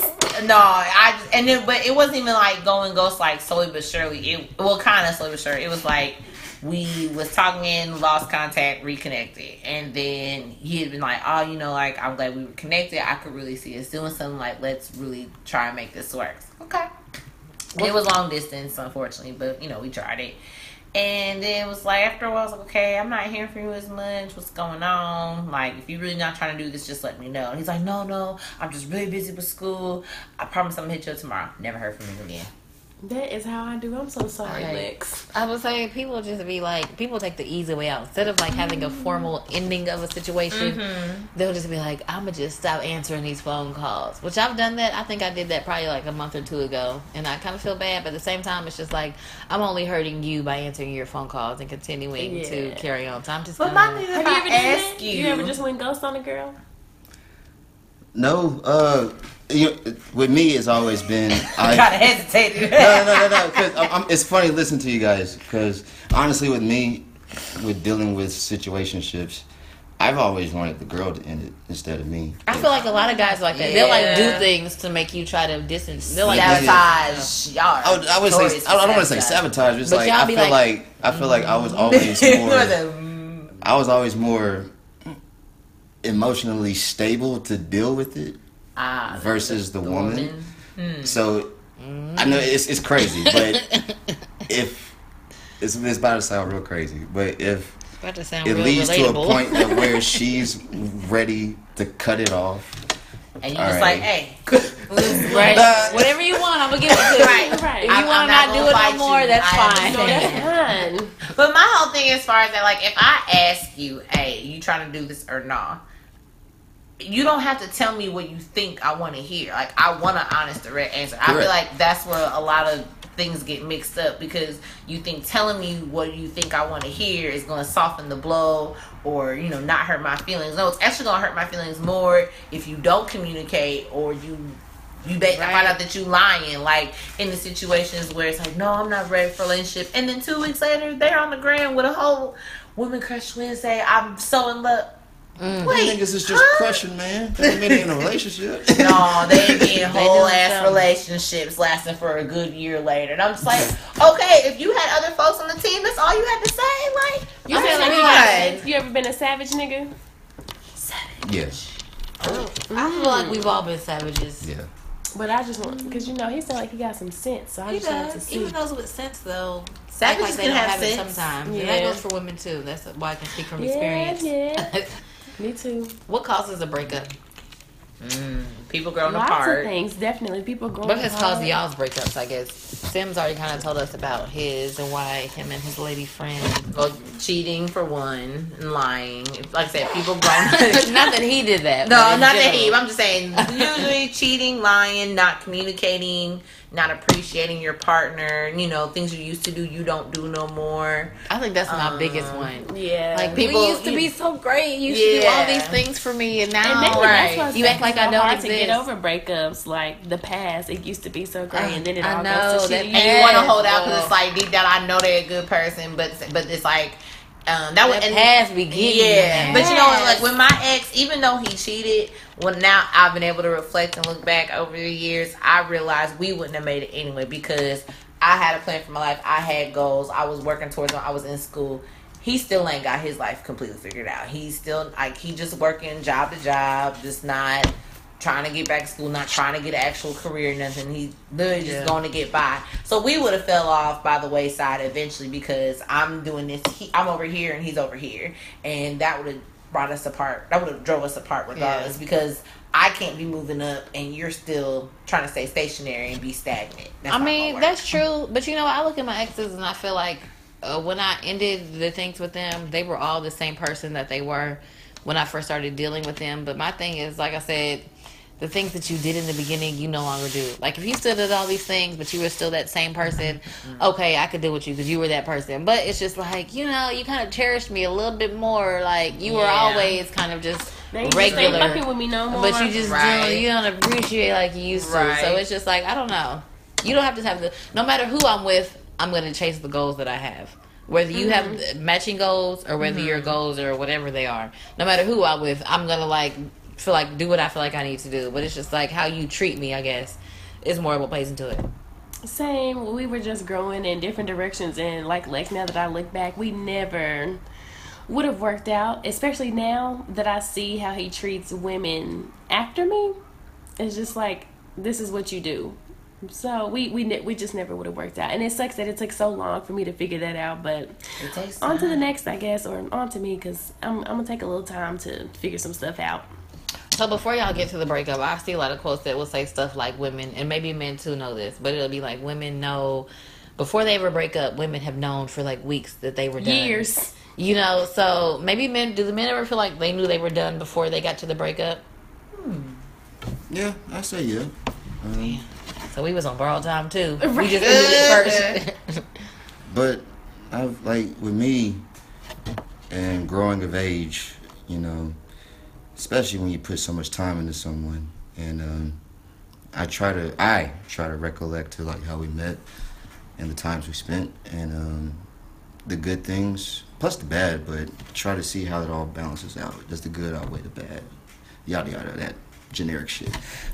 but it wasn't even like going ghost like slowly but surely. Kind of slowly but surely. It was like we was talking, lost contact, reconnected, and then he had been like, oh, like I'm glad we were connected. I could really see us doing something. Like, let's really try and make this work. Okay. It was long distance, unfortunately, but we tried it. And then it was like, after a while, I was like, okay, I'm not hearing from you as much. What's going on? Like, if you're really not trying to do this, just let me know. And he's like, no, I'm just really busy with school. I promise I'm going to hit you up tomorrow. Never heard from him again. That is how I do. I'm so sorry, Right. Lex. I would say people just be like, people take the easy way out. Instead of like having a formal ending of a situation, they'll just be like, I'm going to just stop answering these phone calls. Which I've done that. I think I did that probably like a month or two ago. And I kind of feel bad. But at the same time, it's just like, I'm only hurting you by answering your phone calls and continuing to carry on. So I'm just But gonna... my thing is, Have if you I ever done ask that? you, You ever just went ghost on a girl? No, with me, it's always been. I kind of hesitated. No. Because it's funny listening to you guys. Because honestly, with me, with dealing with situationships, I've always wanted the girl to end it instead of me. I feel like a lot of guys are like that. They'll like do Yeah. things to make you try to distance. They'll like Sabotage. Y'all. I would say I don't want to say sabotage. But it's But like y'all I be feel like- I feel like I was always more. I was always more emotionally stable to deal with it versus the woman. So I know it's crazy, but if it's about to sound real crazy, but if About to sound it real leads to a relatable. point that where she's ready to cut it off, And you All just right. like, hey. Right. Nah. Whatever you want, I'm gonna give it to you. Right. Right. If you I'm want to not not do gonna it fight no more, you. that's I fine. No, understand. that's fine. But my whole thing as far as that, like, if I ask you, hey, you trying to do this or not, you don't have to tell me what you think I want to hear. Like, I want an honest, direct answer. I Correct. feel like that's where a lot of things get mixed up because you think telling me what you think I want to hear is going to soften the blow or, you know, not hurt my feelings. No, it's actually going to hurt my feelings more if you don't communicate or you find out that you lying, like in the situations where it's like, no, I'm not ready for a relationship, and then 2 weeks later they're on the gram with a whole Women Crush Wednesday, I'm so in love. Wait, niggas is just crushing, man. They ain't in a relationship. No, they ain't be in whole ass relationships lasting for a good year later. And I'm just like, okay, if you had other folks on the team, that's all you had to say. Like, You feel like you ever been a savage nigga? Yes. I feel like we've all been savages. Yeah. But I just want, because you know, he sound like he got some sense, so I He just want to does. see. Even those with sense, though. Savages Like they can don't have it sense. sometimes. Yeah. And that goes for women too. That's why I can speak from experience. Yeah. Me too. What causes a breakup? People growing Lots apart. of things, definitely. People growing What has apart. caused y'all's breakups, I guess? Sims already kind of told us about his and why him and his lady friend. Well, cheating for one, and lying. Like I said, people grown. Not that he did that. No, but in not that general. he. I'm just saying, usually cheating, lying, not communicating, not appreciating your partner. You know, things you used to do, you don't do no more. I think that's my biggest one. Yeah. Like, People- we used to be so great. You used to do all Yeah. these things for me, and now And maybe that's why you act like I don't hard exist. to get over breakups. Like the past, it used to be so great, and then it I all know, goes to that shit. And you want to Yes, hold out because well. it's like deep down, I know they're a good person, but it's like that was That past be getting you, yeah. man. But you know, like with my ex, even though he cheated, well, now I've been able to reflect and look back over the years. I realized we wouldn't have made it anyway because I had a plan for my life. I had goals. I was working towards them. I was in school. He still ain't got his life completely figured out. He's still like he just working job to job, just not trying to get back to school, not trying to get an actual career, nothing. He's literally just going to get by. So we would have fell off by the wayside eventually because I'm doing this. I'm over here and he's over here, and that would have brought us apart. That would have drove us apart regardless because I can't be moving up and you're still trying to stay stationary and be stagnant. That's I not mean, gonna work. that's true. But you know, I look at my exes and I feel like when I ended the things with them, they were all the same person that they were when I first started dealing with them. But my thing is, like I said, the things that you did in the beginning, you no longer do. Like, if you still did all these things, but you were still that same person, okay, I could deal with you because you were that person. But it's just like, you know, you kind of cherished me a little bit more. Like, you were always kind of just They just ain't regular. fucking with me no more. But you just Right. you don't appreciate like you used to. Right. So it's just like, I don't know. You don't have to have no matter who I'm with, I'm going to chase the goals that I have. Whether you have matching goals or whether your goals are whatever they are. No matter who I'm with, I'm going to like feel like do what I feel like I need to do. But it's just like how you treat me, I guess, is more what plays into it. Same. We were just growing in different directions, and like now that I look back, we never would have worked out. Especially now that I see how he treats women after me, it's just like this is what you do. So we just never would have worked out, and it sucks that it took so long for me to figure that out. But It takes on to the time. next, I guess, or on to me, because I'm gonna take a little time to figure some stuff out. So before y'all get to the breakup, I see a lot of quotes that will say stuff like women, and maybe men too know this, but it'll be like women know before they ever break up, women have known for like weeks that they were done. Years. You know, so maybe do the men ever feel like they knew they were done before they got to the breakup? Yeah, I say yeah. So we was on borrowed time too. We just ended it first. But I've like with me and growing of age, you know, especially when you put so much time into someone, and I try to recollect to like how we met and the times we spent and the good things plus the bad, but try to see how it all balances out. Does the good outweigh the bad? Yada yada, that generic shit.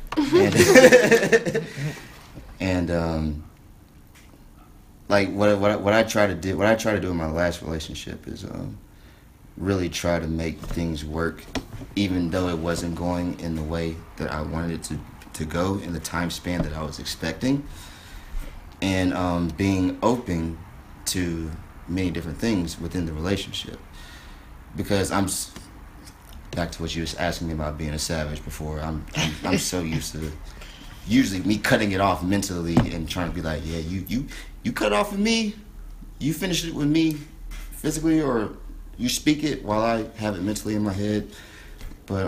And like what I try to do in my last relationship is really try to make things work, even though it wasn't going in the way that I wanted it to go in the time span that I was expecting, and being open to many different things within the relationship, because back to what you was asking me about being a savage before. I'm so used to usually me cutting it off mentally and trying to be like, yeah, you cut off with me, you finish it with me physically, or you speak it while I have it mentally in my head. But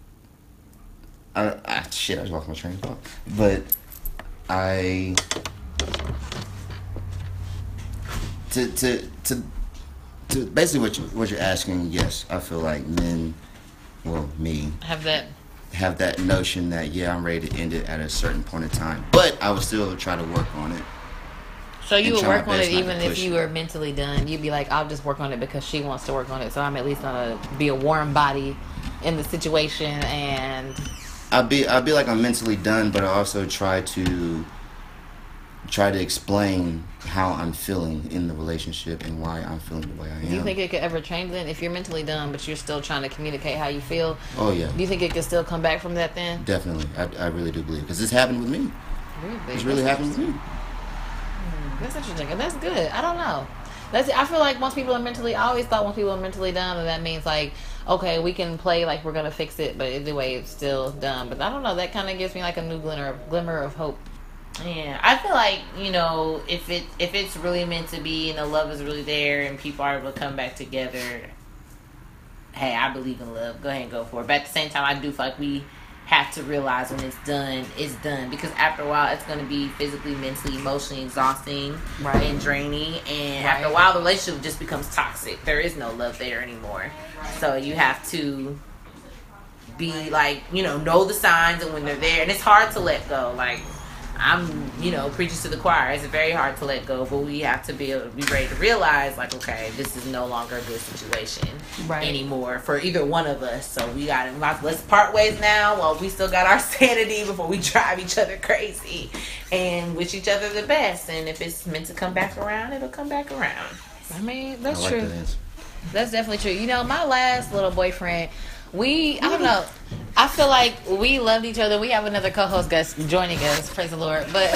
I just lost my train of thought. But I To basically what you're asking, yes, I feel like men, well, me, Have that. have that notion that yeah, I'm ready to end it at a certain point in time, but I would still try to work on it. So you And would try my work on best it not even to if push you it. were mentally done. You'd be like, I'll just work on it because she wants to work on it. So I'm at least gonna be a warm body in the situation. And I'll be like I'm mentally done, but I also try to explain how I'm feeling in the relationship and why I'm feeling the way I am. do you think it could ever change then? If you're mentally done, but you're still trying to communicate how you feel, Oh yeah, do you think it could still come back from that then? definitely. I really do believe because this happened with me. It's really happened with me. That's interesting. And that's good. I don't know. I feel like once people are mentally, I always thought when people are mentally done, and that means like, okay, we can play like we're gonna fix it, but either way, it's still done. But I don't know. That kind of gives me like a new glimmer of hope. Yeah, I feel like, you know, if it's really meant to be and the love is really there and people are able to come back together, hey, I believe in love. Go ahead and go for it. But at the same time, I do feel like we have to realize when it's done. Because after a while, it's going to be physically, mentally, emotionally exhausting Right. and draining. And after a while, the relationship just becomes toxic. There is no love there anymore. So you have to be like, you know the signs and when they're there. And it's hard to let go. Like, I'm, preaching to the choir. It's very hard to let go, but we have to be able to be ready to realize, like, okay, this is no longer a good situation anymore for either one of us. So let's part ways now while we still got our sanity before we drive each other crazy and wish each other the best. And if it's meant to come back around, it'll come back around. I mean, that's I like true. that answer. That's definitely true. My last little boyfriend, I don't know. I feel like we loved each other. We have another co-host guest joining us, praise the Lord. But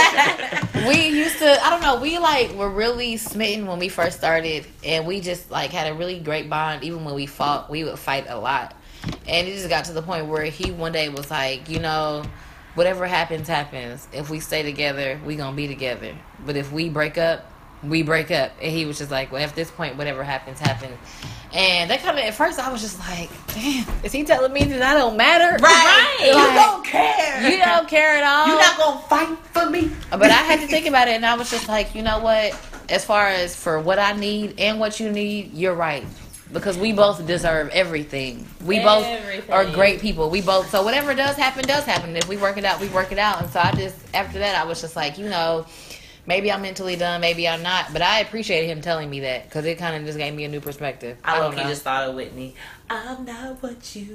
we used to, I don't know, we were really smitten when we first started, and we just had a really great bond. Even when we fought, we would fight a lot. And it just got to the point where he one day was like, whatever happens, happens. If we stay together, we gonna be together. But if we break up, we break up. And he was just like, well, at this point, whatever happens, happens. And that kind of, at first I was just like, damn, is he telling me that I don't matter? Right. You Like, don't care. You don't care at all. You're not going to fight for me. But I had to think about it, and I was just like, you know what? As far as for what I need and what you need, you're right. Because we both deserve everything. We both are great people. So whatever does happen, does happen. If we work it out, we work it out. And so after that, I was just like, maybe I'm mentally done, maybe I'm not. But I appreciated him telling me that because it kind of just gave me a new perspective. I don't know. just thought of Whitney. I'm not what you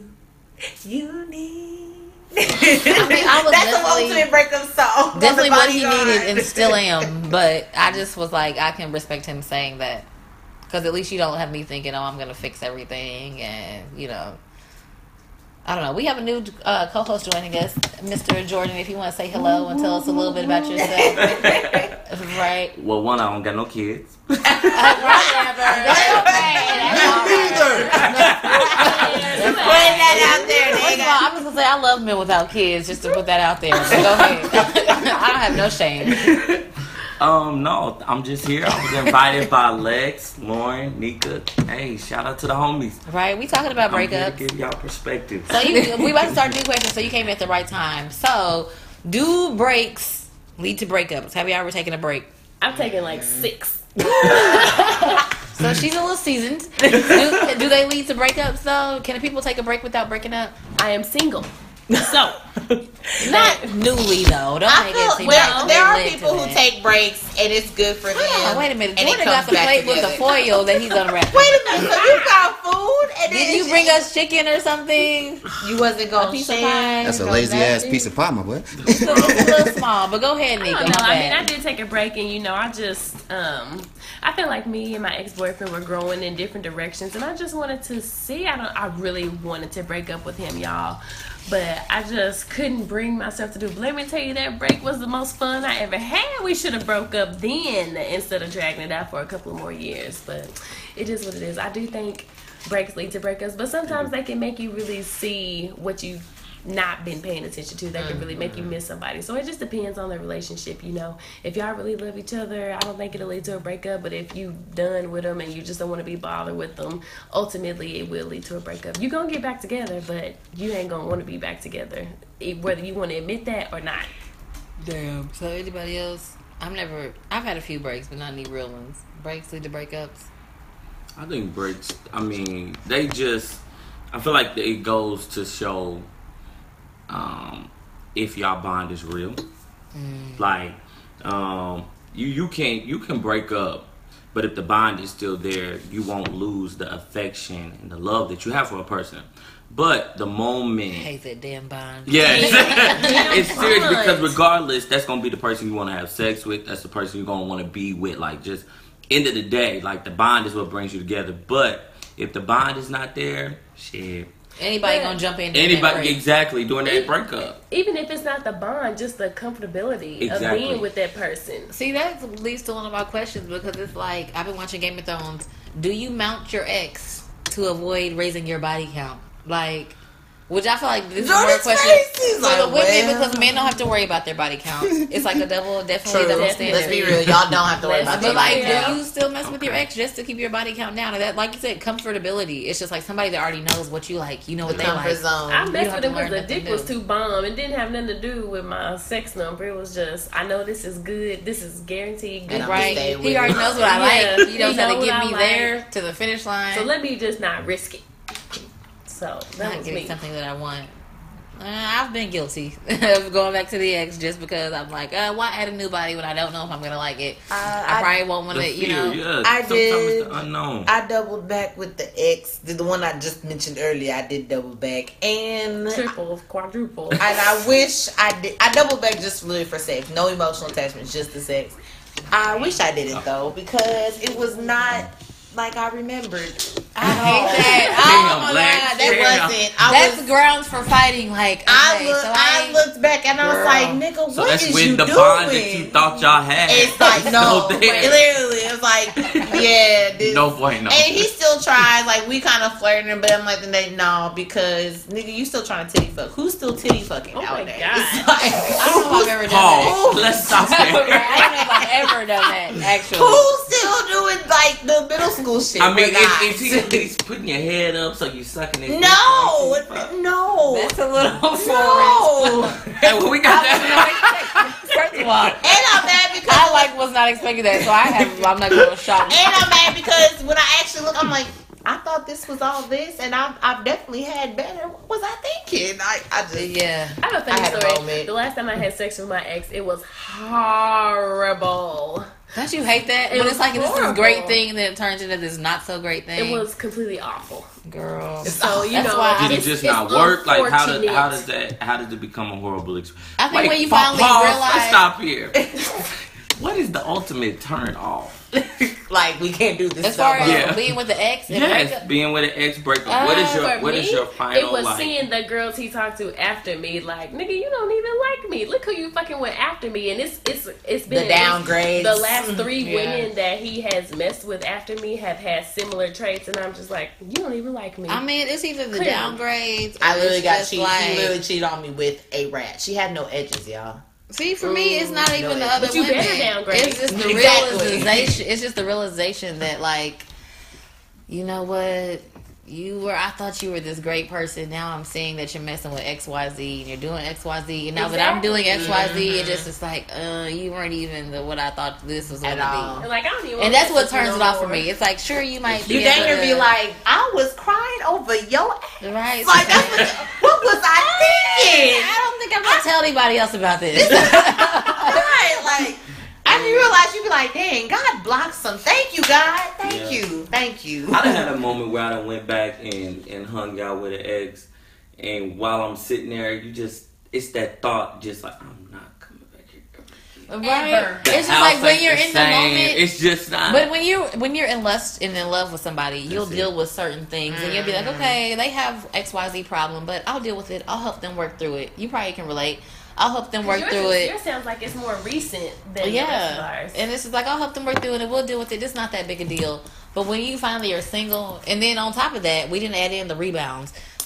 need. I was That's the ultimate breakup song. Definitely what he needed and still am. But I just was like, I can respect him saying that. Because at least you don't have me thinking, I'm going to fix everything. And, I don't know. We have a new co-host joining us, Mr. Jordan. If you want to say hello and tell us a little bit about yourself. Right. Well, one, I don't got no kids. That's Putting that out there, First of all, I'm just going to say I love men without kids, just to put that out there. But go ahead. I don't have no shame. No, I'm just here. I was invited by Lex, Lauren, Nika. Hey, shout out to the homies. Right? We talking about I'm here to breakups. give y'all perspective. So we about to start new questions, so you came at the right time. So, do breaks lead to breakups? Have you ever taken a break? I've taken like 6. So she's a little seasoned. Do they lead to breakups though? Can people take a break without breaking up? I am single. So, Not newly though. Don't I make it feel seem well. like There are they led people to who that. take breaks and it's good for them. Oh, wait a minute. and it Jordan got comes the back plate with the together. foil that he's unwrapping. Wait a minute. So you got food and then Did you bring us chicken or something? You wasn't A gonna piece of share. pie? That's a lazy ass piece of pie, my boy. It's a little small, but go ahead, I Nika. don't know. My I mean, I bad. did take a break, and I just, I feel like me and my ex-boyfriend were growing in different directions, and I just wanted to see. I really wanted to break up with him, y'all, but I just couldn't bring myself to do. But let me tell you, that break was the most fun I ever had. We should have broke up then instead of dragging it out for a couple of more years. But it is what it is. I do think breaks lead to breakups, but sometimes they can make you really see what you've not been paying attention to. They can really make you miss somebody. So it just depends on the relationship, If y'all really love each other, I don't think it'll lead to a breakup. But if you done with them and you just don't want to be bothered with them, ultimately it will lead to a breakup. You're going to get back together, but you ain't going to want to be back together, whether you want to admit that or not. Damn. So anybody else? I've had a few breaks, but not any real ones. Breaks lead to breakups. I think breaks. I mean, they just. I feel like it goes to show if y'all bond is real. Like, you can break up, but if the bond is still there, you won't lose the affection and the love that you have for a person. But the moment, I hate that damn bond. yes, it's serious because regardless, that's gonna be the person you want to have sex with. That's the person you're gonna want to be with. Like, just end of the day, like the bond is what brings you together. But if the bond is not there, shit. Anybody gonna jump in? Anybody, exactly, during that breakup. Even if it's not the bond, just the comfortability of being with that person. See, that leads to one of my questions because it's like I've been watching Game of Thrones. Do you mount your ex to avoid raising your body count? Like, which I feel like this is more a question for the women because men don't have to worry about their body count. It's like a definitely double standard. Let's be real, y'all don't have to worry about But like, that. do you still mess with your ex just to keep your body count down? And that, like you said, comfortability. It's just like somebody that already knows what you like. You know what they like. Zone. I messed with him learn because the dick nothing was new. too bomb. It didn't have nothing to do with my sex number. It was just, I know this is good. This is guaranteed good. And Right? stay He with already it. knows what I Yeah, like. He knows he how know to what get I me like. there to the finish line. So let me just not risk it. So that Not was getting me. something that I want. I've been guilty of going back to the ex just because I'm like, why add a new body when I don't know if I'm gonna like it? I probably won't want to, you know. Yeah, I sometimes did. it's the unknown. I doubled back with the ex, the one I just mentioned earlier. I did double back, and Triple, quadruple. and I wish I did. I doubled back just really for sex, no emotional attachment, just the sex. I wish I didn't though because it was not like I remembered. I hate that. Damn, Oh my Black. god, It Damn. wasn't. that's grounds for fighting. Like, okay, I looked back and I was like, nigga, So what that's is when you the doing? bond that you thought y'all had. It's like is no, still there. literally, it's like yeah, this, No point, no. And he still tries, like we kind of flirting, but I'm like, no, because nigga, you still trying to titty fuck? Who's still titty fucking Oh my out there? God. It's like, I don't know if I've ever done that. Pause. Let's stop I don't there. know if I've ever done that. Actually, who's still doing like the middle school shit? I mean, with guys? if he's putting your head up so you sucking it. no, that's a little no. Hey, well, we got that. First of all, And I'm mad because I was not expecting that, so I'm not going to shock. And I'm mad because when I actually look, I'm like, I thought this was all this, and I've definitely had better. What was I thinking? I just Yeah. I have a I had funny a story. moment. The last time I had sex with my ex, it was horrible. Don't you hate that? It But was it's like this is horrible. great thing, and then it turns into this not so great thing. It was completely awful. girl. So you That's know, why Did it it's- just it's not work? Like how unfortunate. does it become a horrible experience? I think when you pause, finally let's realize, stop here. What is the ultimate turn off? like we can't do this. as far as Yeah. being with the ex, and Yes, breakup, being with an ex breakup. What is For your me, final it was like? seeing the girls he talked to after me, like, nigga, you don't even like me. Look who you fucking went after me, and it's been The downgrades. The last 3 Yeah. women that he has messed with after me have had similar traits, and I'm just like, you don't even like me. I mean, it's either the Clearly. downgrades. I or literally it's got just cheated. like, He literally cheated on me with a rat. She had no edges, y'all. see, for me, it's not even the other But you women. better downgrade. It's just the Exactly. realization. It's just the realization that, like, you know what? I thought you were this great person. Now I'm seeing that you're messing with XYZ and you're doing XYZ. And now that I'm doing XYZ, it just is like, you weren't even what I thought this was going At to all. be. And, like, I don't even And wanna that's what mess with turns you it no off for more. me. It's like, sure, you might You be dang able near to be like, I was crying over your ass. right? Like, that's what was I thinking? I don't think I'm gonna tell anybody else about this. Right, like, I didn't realize you'd be like, dang, God blocked some. Thank you, God. Thank you. I done had a moment where I done went back and hung out with an ex, and while I'm sitting there, it's that thought, just like, I'm not coming back here ever again. Right? Ever. The It's just house like when ain't you're the in the same. moment. It's just not. But when you're in love with somebody, you'll That's it. deal with certain things, and you'll be like, okay, they have XYZ problem, but I'll deal with it. I'll help them work through it. You probably can relate. I'll help them work Yours through it. Yours sounds like it's more recent than the rest of Yeah, ours. and it's just like I'll help them work through it, and we'll deal with it. It's not that big a deal. But when you finally are single, and then on top of that, we didn't add in the rebounds.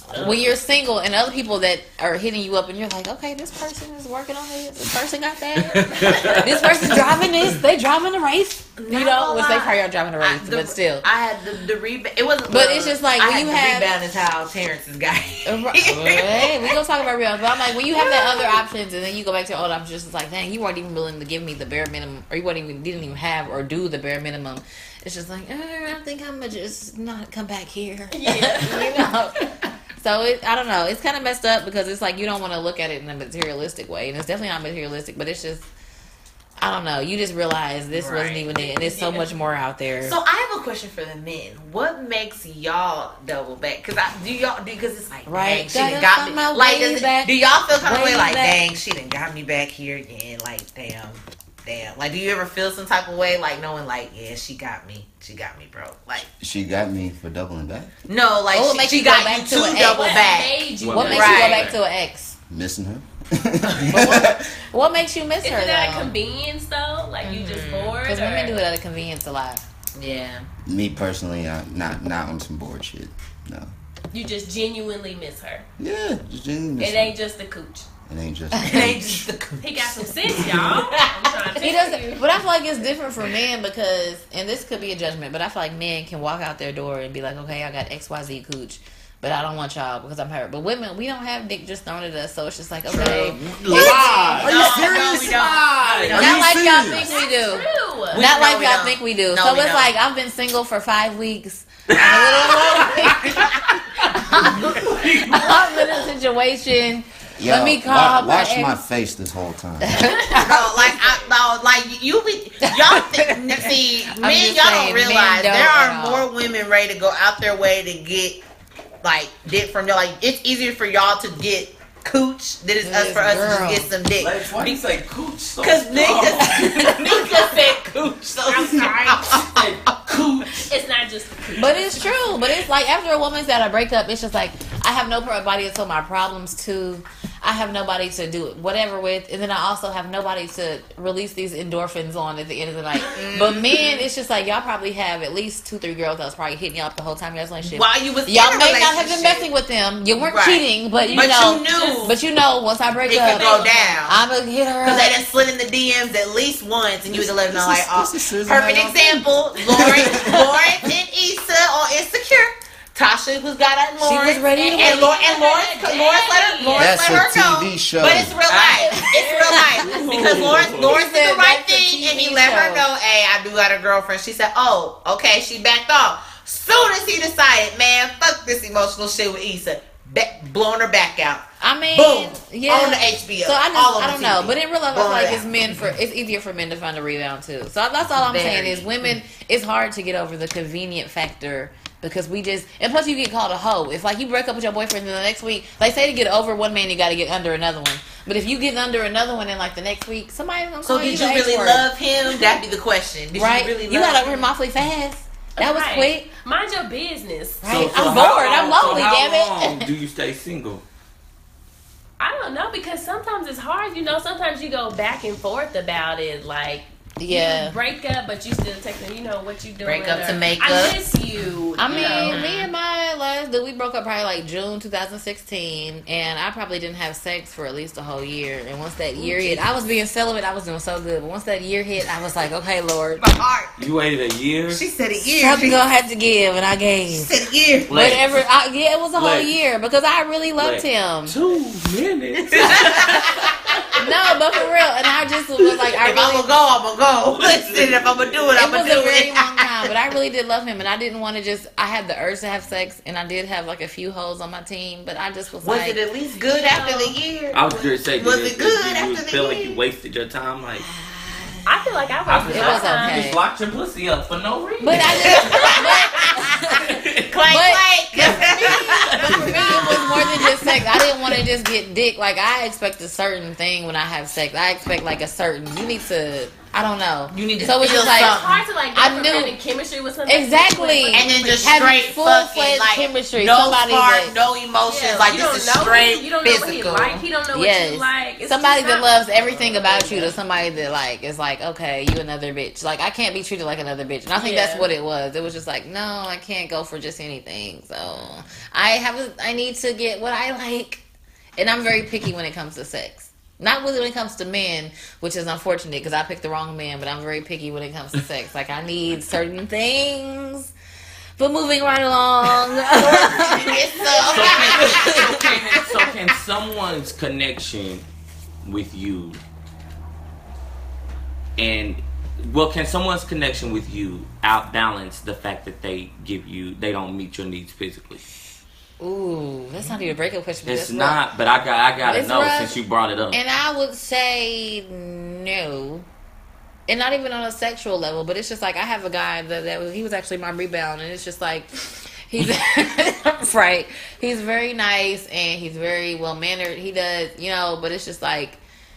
when you're single and other people that are hitting you up and you're like, okay, this person is working on this person got that, this person's driving this, they driving the race, you know, which they probably are driving the race, but still. I had the rebound. It wasn't. But it's just like, when you have rebound is how Terrence's guy. Hey, we gonna talk about rebounds, but I'm like, when you have that other options and then you go back to your old options, it's like, dang, you weren't even willing to give me the bare minimum, or you didn't even have or do the bare minimum. It's just like, I think I'm gonna just not come back here. Yeah. You know. So I don't know. It's kind of messed up because it's like you don't want to look at it in a materialistic way, and it's definitely not materialistic. But it's just, I don't know. You just realize this wasn't even it, and there's so much more out there. So I have a question for the men. What makes y'all double back? Because it's like, Right. dang, she done got me. Like, do y'all feel kind of way like, dang, she done got me back here again? Like, damn. Like, do you ever feel some type of way, like knowing, like, yeah, she got me, bro. Like, She got me for doubling back. no, like What makes she you go got back you to to an double ex? back. What makes Right. you go back to an ex? Missing her. What makes you miss Isn't her that a though? convenience though? Like you just bored? Because women do or- it out of convenience a lot. Yeah. Me personally, not on some bored shit. No. You just genuinely miss her. Yeah, just genuinely miss It her. ain't just the cooch. It ain't just. It ain't just the He got some sense, y'all. I'm trying to He tell doesn't, you. but I feel like it's different for men because, and this could be a judgment, but I feel like men can walk out their door and be like, okay, I got XYZ cooch, but I don't want y'all because I'm hurt. But women, we don't have dick just thrown at us, so it's just like, okay, Lie. Are you serious? we don't. Are not you like y'all serious? think we do. True. Not No, like we y'all don't. think we do. No, So we it's don't. like I've been single for 5 weeks. I'm in a situation. Yo, Let me call my watch ex. my face this whole time. Like you be y'all see men, just y'all saying, don't realize men don't there at are all. more women ready to go out their way to get like dick from y'all. Like it's easier for y'all to get cooch than it's us for us to Girl. just get some dick. Lex, why you say cooch so Because strong? niggas said cooch so I'm sorry. Hey, cooch. It's not just the cooch. But it's true. But it's like after a woman's had a breakup, it's just like I have nobody to tell my problems to. I have nobody to do whatever with, and then I also have nobody to release these endorphins on at the end of the night. But men, it's just like y'all probably have at least 2-3 girls that was probably hitting y'all up the whole time y'all was in a relationship. while you was Y'all in a may not have been relationship, messing with them. You weren't Right. cheating, but you but know. you knew But you know, once I break it up, could go down. I'm gonna hit her Because up. they done slid in the DMs at least once, and you was 11 like, oh, this is Susan perfect Randolph. example. Lauren and Issa on Insecure. Tasha was got at Lawrence. was ready to and Lawrence That's let her a know. TV show. But it's real life. It's real life. Because Lawrence did said the right that's a thing, and he TV let her show. know, hey, I do got a girlfriend. She said, oh, okay, she backed off. Soon as he decided, man, fuck this emotional shit with Issa, blowing her back out. I mean, Boom. yeah. On the HBO. So all I over don't know, TV. but in real life, I feel Blowing like it it's out. it's easier for men to find a rebound too. So that's all I'm saying is women. It's hard to get over the convenient factor because we just and plus you get called a hoe. If like you break up with your boyfriend and the next week, they say to get over one man, you got to get under another one. But if you get under another one in like the next week, somebody's gonna So call did the you really H-word. love him? That'd be the question. Did Right? you really You love got over him him? awfully fast. That was Right. quick. Mind your business. Right? So I'm how bored. I'm long- lonely. So how Damn it. long do you stay single? I don't know because sometimes it's hard. You know, sometimes you go back and forth about it. Like, Yeah. you break up, but you still texting. You know what you doing? Break up or, to make I up. miss you. I you mean, know. me and my last dude, we broke up probably like June 2016, and I probably didn't have sex for at least a whole year. And once that year hit, I was being celibate, I was doing so good. But once that year hit, I was like, okay, Lord, My heart. You waited a year? She said a year. something She gonna have to give, and I gave. said a year. Lex. Whatever, yeah, it was a whole Lex. year because I really loved Lex. him. 2 minutes. No, but for real, and I just was like, I If I'm really. gonna go, I'm gonna go. Listen, if I'm gonna do it, I'm It gonna was do a very it. long time, but I really did love him, and I didn't want to just. I had the urge to have sex, and I did have like a few hoes on my team, but I just was Was like, it at least good after the year? I was going to say, Was did it good did you after the feel like year? you wasted your time? Like, I feel like I I wasted It my was time. okay. You just locked your pussy up for no reason. but I just. Clank, But- clank. But for me, it was more than just sex. I didn't want to just get dick. Like, I expect a certain thing when I have sex. I expect, like, a certain... You need to I don't know. You need to so it's feel just like It's hard to like I go from knew- having chemistry with somebody Exactly. to, and then just Having straight full-fledged fucking like chemistry. no Somebody spark, that- no emotions. Yeah, like you this don't is know straight him. You don't know physical. what he like. He don't know what Yes. you like. It's Somebody just that not- loves everything about you to somebody that like is like, okay, you another bitch. Like I can't be treated like another bitch. And I think that's Yeah. what it was. It was just like, no, I can't go for just anything. So I need to get what I like. And I'm very picky when it comes to sex. Not really when it comes to men, which is unfortunate because I picked the wrong man, but I'm very picky when it comes to sex. Like I need certain things. But moving right along. So can someone's connection with you can someone's connection with you outbalance the fact that they don't meet your needs physically? Ooh, that's not even a breakup question. But It's that's not, but I gotta It's know rough. since you brought it up. And I would say no. And not even on a sexual level, but it's just like I have a guy he was actually my rebound, and it's just like he's right. He's very nice and he's very well mannered. He does, but it's just like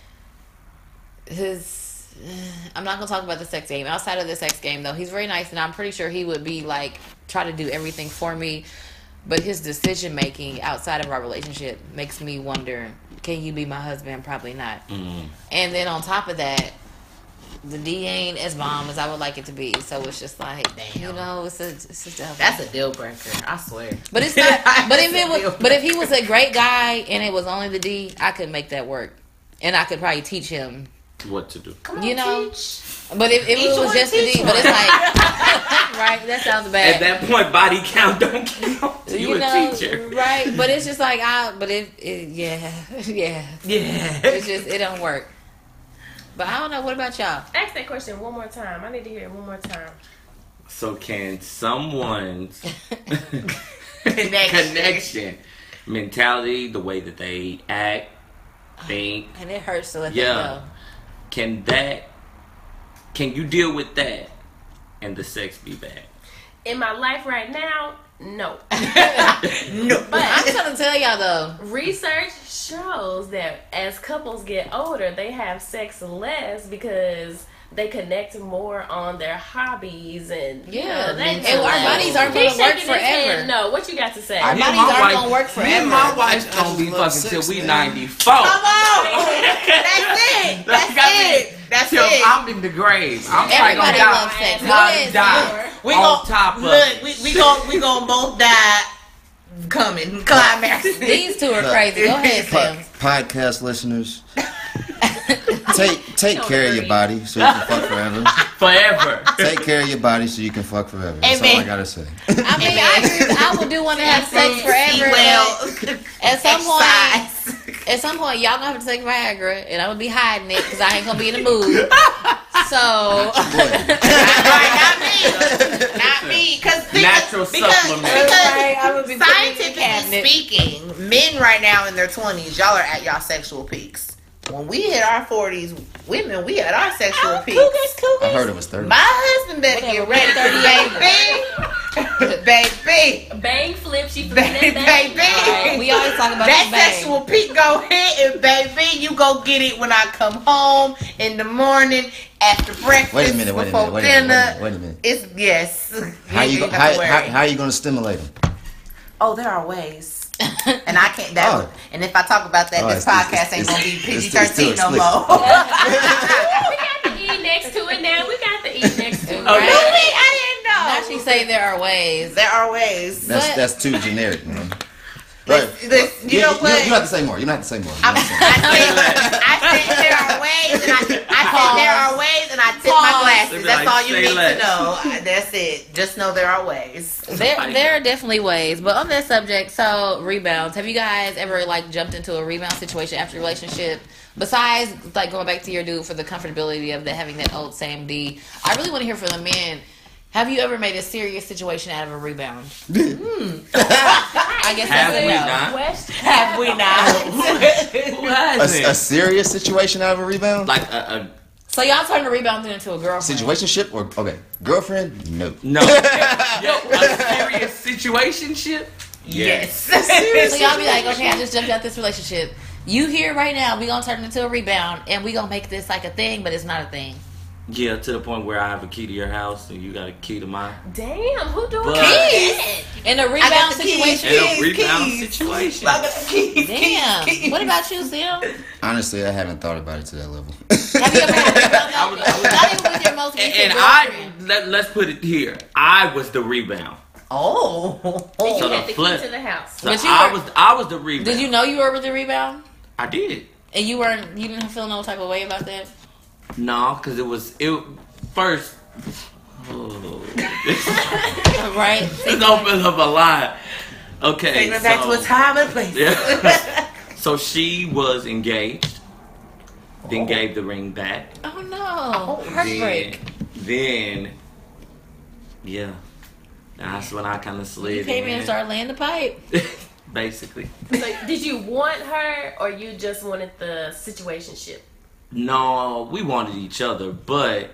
I'm not gonna talk about the sex game. Outside of the sex game though, he's very nice and I'm pretty sure he would be like try to do everything for me. But his decision making outside of our relationship makes me wonder, can you be my husband? Probably not. Mm. And then on top of that, the D ain't as bomb as I would like it to be. So it's just like, Damn. it's a devil. That's a deal breaker. I swear. But it's not. But if That's a deal but if he was a great guy and it was only the D, I could make that work, and I could probably teach him. What to do? Come on, You know, teach. But if it Each was one just the teach D, but it's like, right? That sounds bad. At that point, body count don't count. You a teacher. Right? But it's just like yeah. Yeah. It's just it don't work. But I don't know. What about y'all? Ask that question one more time. I need to hear it one more time. So can someone's Connection. connection, mentality, the way that they act, think, And it hurts to let Yeah. that can you deal with that and the sex be bad? In my life right now, no. No. go. I'm trying to tell y'all though. Research shows that as couples get older, they have sex less because they connect more on their hobbies and Yeah, they and our bodies aren't He's gonna work shaking his head. forever. No, what you got to say? Our Me and bodies my aren't wife- gonna work Me and forever. my wife's I gonna just be love fucking sex, till we man. 94. Come on. That's it. That's it. That's Till it. I'm in the grave. I'm probably Everybody gonna loves die. sex. Go I'll ahead, die. We on gon' top of look. it. We gon' both die. Coming climax. These two are crazy. Go ahead, Sam. Podcast listeners, take care of your body so you can fuck forever. Forever. Take care of your body so you can fuck forever. That's all I Amen. gotta say. I mean, I agree. I would do want to have sex forever. Well, but at some point, exercise. at some point, y'all gonna have to take Viagra, and I'm gonna be hiding it because I ain't gonna be in the mood. So, Not me. Because Natural supplement. Right, I would be putting it in the scientifically cabinet. speaking, men right now in their 20s, y'all are at y'all sexual peaks. When we hit our 40s, women, we at our sexual peaks. I heard it was 30. My husband better Whatever, get ready, baby. Bang flip, she flipping Baby, that bang. baby. we always talk about That the bang. sexual peak go hit, and baby, you go get it when I come home in the morning after breakfast. Wait a minute. before dinner. Wait a minute. It's yes. How you ain't have to worry. how you gonna stimulate them? Oh, there are ways. And I can't. That. Oh. And if I talk about that, Oh, this it's- podcast ain't gonna be it's PG-13 too no explicit. more. We got the E next to it now. We got the E next to it. Right. Really? I didn't know. Now she say there are ways. There are ways. But- That's too generic, man. Right. You know what? You don't have to say more. You don't have to say more. You I don't have to say more. said there are ways, and I said there are ways, and I tip my Pause. glasses. That's Like, all you say need less. to know. That's it. Just know there are ways. There are definitely ways, but on that subject, so rebounds. Have you guys ever like jumped into a rebound situation after a relationship? Besides, like going back to your dude for the comfortability of having that old same D, I really want to hear from the men. Have you ever made a serious situation out of a rebound? I guess Have that's a we no. not? Question. Have we not? Who hasn't? A serious situation out of a rebound? Like a So y'all turned a rebound into a girlfriend. Situationship or okay, girlfriend? No. no. A serious situationship? Yes. So y'all be like, okay, I just jumped out this relationship. You here right now, we gonna turn it into a rebound and we gonna make this like a thing, but it's not a thing. Yeah, to the point where I have a key to your house and you got a key to mine. Damn, who doing But- that? In a I got rebound the keys. situation. In a rebound situation. I got the keys. Damn. keys. What about you, Sim? Honestly, I haven't thought about it to that level. Have you ever had a rebound? I was- Not even with your most recent And girlfriend. let's put it here. I was the rebound. Oh. You So the had the key flip. to the house. So But you I were- was the rebound. Did you know you were with the rebound? I did. And you didn't feel no type of way about that? No, because it first. Oh, Right? this opens up a lot. Okay, Taking it back to a time and place. Yeah. So she was engaged, then gave the ring back. Oh no. Heartbreak. Then, yeah, that's when I kind of slid You came in and started laying the pipe. Basically. So, did you want her, or you just wanted the situationship? No, we wanted each other, but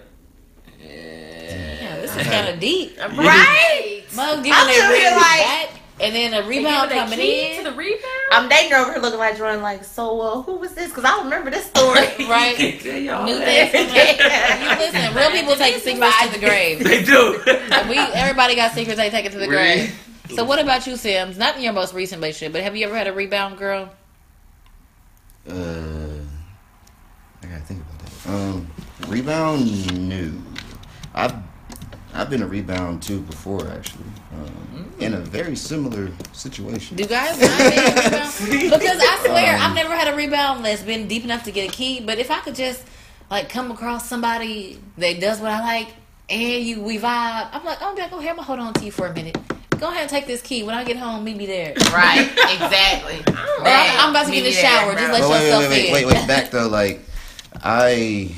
Yeah, this is kind of deep. Right? Mug giving I'm a still ring here like- back, and then a rebound Giving a coming key in. to the rebound? I'm dating over here looking like Jordan, like, so, who was this? Because I don't remember this story. Right? Tell y'all New that. things coming up. You listen, real people take secrets to the grave. They do. Everybody got secrets they take it to the Really? grave. So what about you, Sims? Not in your most recent relationship, but have you ever had a rebound girl? I gotta think about that. Rebound, no. I've been a rebound too before, actually, in a very similar situation. Do guys mind being a rebound? Because I swear I've never had a rebound that's been deep enough to get a key. But if I could just like come across somebody that does what I like and we vibe, I'm like, oh, go ahead, I'm gonna hold on to you for a minute. Go ahead and take this key. When I get home, meet me there. Right, exactly. Or I'm about to get in the shower. Just let yourself in. Wait, back though. Like, I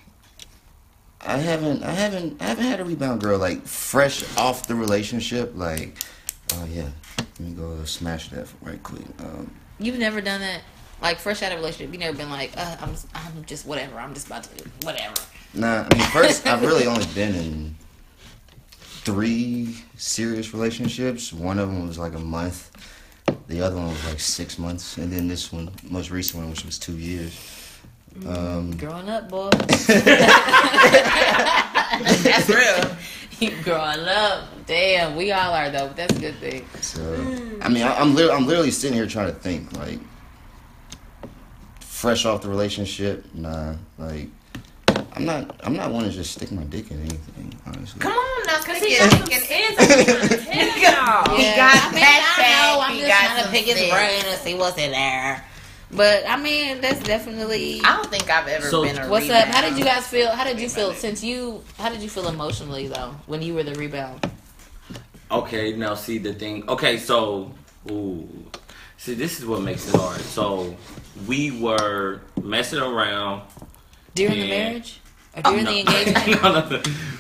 haven't had a rebound girl like fresh off the relationship. Like, oh yeah, let me go smash that right quick. You've never done that, like fresh out of a relationship. You never been like, I'm just whatever. I'm just about to do whatever. Nah, I mean, first I've really only been in 3 serious relationships. One of them was like a month. The other one was like 6 months, and then this one, most recent one, which was 2 years. Growing up, boy. That's real. You growing up. Damn, we all are though. But that's a good thing. So, I mean, I'm literally sitting here trying to think, like, fresh off the relationship. Nah, like, I'm not one to just stick my dick in anything, honestly. Come on now, Because stick he your got some dick in sense. He got some He sense. got I mean, that I know. back. I'm He just got trying to some pick his sense. brain and see what's in there. But I mean, that's definitely. I don't think I've ever So, been a What's rebound. up? How did you guys feel? How did you feel how did you feel emotionally though when you were the rebound? Okay, now see the thing. Okay, so, see, this is what makes it hard. So, we were messing around. During the Yeah. marriage? Or during the engagement? No.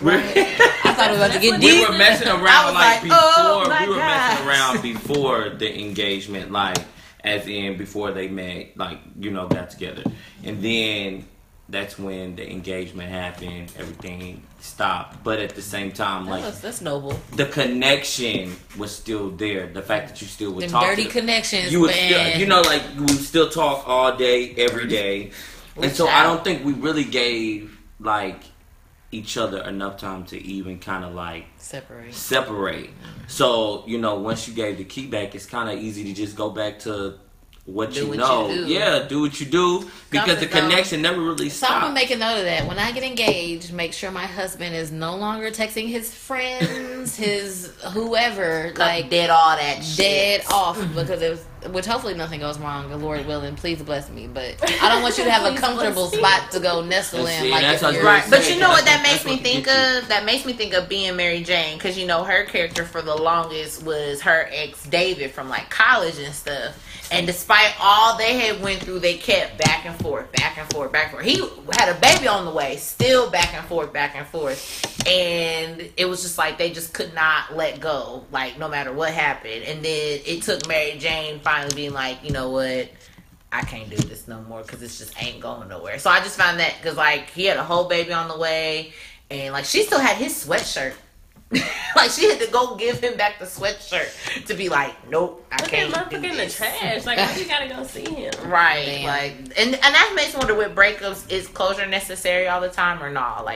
I thought it was about to get We deep. were messing I around was like like, before. oh my We were messing gosh. around before the engagement, like as in before they met, like got together, and then that's when the engagement happened. Everything stopped, but at the same time, like That's noble. the connection was still there. The fact that you still would Them talk dirty to connections. you would man. still, like you would still talk all day, every day, and so I don't think we really gave like each other enough time to even kind of like separate. So once you gave the key back, it's kind of easy to just go back to what you know. Yeah, do what you do because the connection never really So I'm gonna stopped. make a note of that. When I get engaged, make sure my husband is no longer texting his friends, his whoever, like Dead all that shit. dead off because which hopefully nothing goes wrong, the Lord willing, please bless me. But I don't want you to have a Please comfortable bless me. spot to go nestle And in. see, Like that's if what you're I Right, was but saying, you know what that that's makes me what think gets you. of? That makes me think of being Mary Jane, because her character for the longest was her ex David from like college and stuff. And despite all they had went through, they kept back and forth, back and forth, back and forth. He had a baby on the way, still back and forth, back and forth. And it was just like they just could not let go, like no matter what happened. And then it took Mary Jane finally being like, you know what? I can't do this no more because it just ain't going nowhere. So I just found that because like he had a whole baby on the way, and like she still had his sweatshirt. Like she had to go give him back the sweatshirt to be like, nope, I Put that can't do motherfucker in the this. trash. Like, why you gotta go see him? Right, Damn. like, and that makes me wonder with breakups, is closure necessary all the time or not? Like,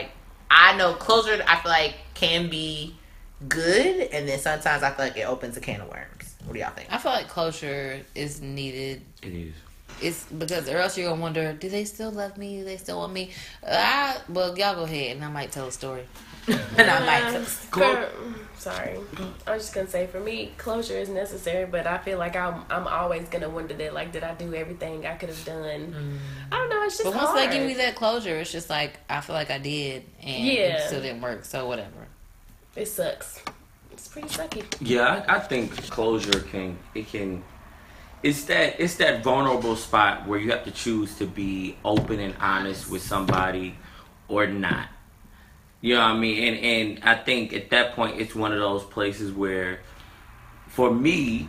I know closure, I feel like, can be good, and then sometimes I feel like it opens a can of worms. What do y'all think? I feel like closure is needed. It is. It's because, or else you're gonna wonder, do they still love me? Do they still want me? Well, y'all go ahead, and I might tell a story. And I might Sorry, I was just gonna say, for me, closure is necessary, but I feel like I'm always gonna wonder that, like, did I do everything I could have done? I don't know. It's just But once hard. they give you that closure, it's just like, I feel like I did, and it still didn't work. So whatever. It sucks. It's pretty sucky. Yeah, I think closure it's that vulnerable spot where you have to choose to be open and honest with somebody or not. You know what I mean? And I think at that point it's one of those places where, for me,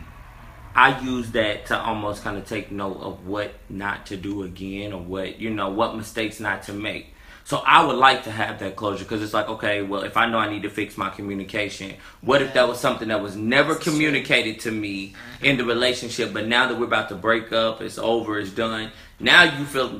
I use that to almost kind of take note of what not to do again, or what mistakes not to make. So I would like to have that closure, because it's like, okay, well, if I know I need to fix my communication, what if that was something that was never communicated to me in the relationship, but now that we're about to break up, it's over, it's done. Now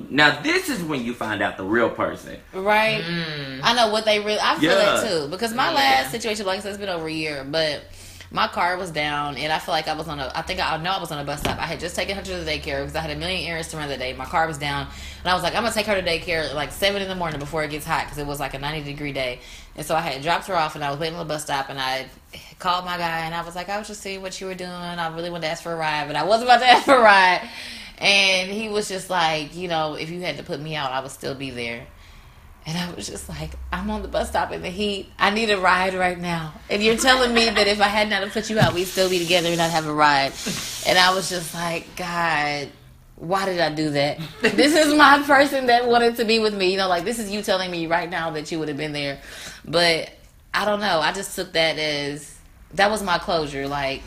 this is when you find out the real person. Right. I know what they really, I feel that too. Because my last situation, like I said, it's been over a year, but my car was down, and I feel like I was on I was on a bus stop. I had just taken her to the daycare because I had a million errands to run that day. My car was down, and I was like, I'm going to take her to daycare at like 7 in the morning before it gets hot, because it was like a 90-degree day. And so I had dropped her off, and I was waiting on the bus stop, and I called my guy, and I was like, I was just seeing what you were doing. I really wanted to ask for a ride, but I wasn't about to ask for a ride. And he was just like, if you had to put me out, I would still be there. And I was just like, I'm on the bus stop in the heat. I need a ride right now. And you're telling me that if I had not put you out, we'd still be together and not have a ride. And I was just like, God, why did I do that? This is my person that wanted to be with me. This is you telling me right now that you would have been there. But I don't know. I just took that as, that was my closure. Like,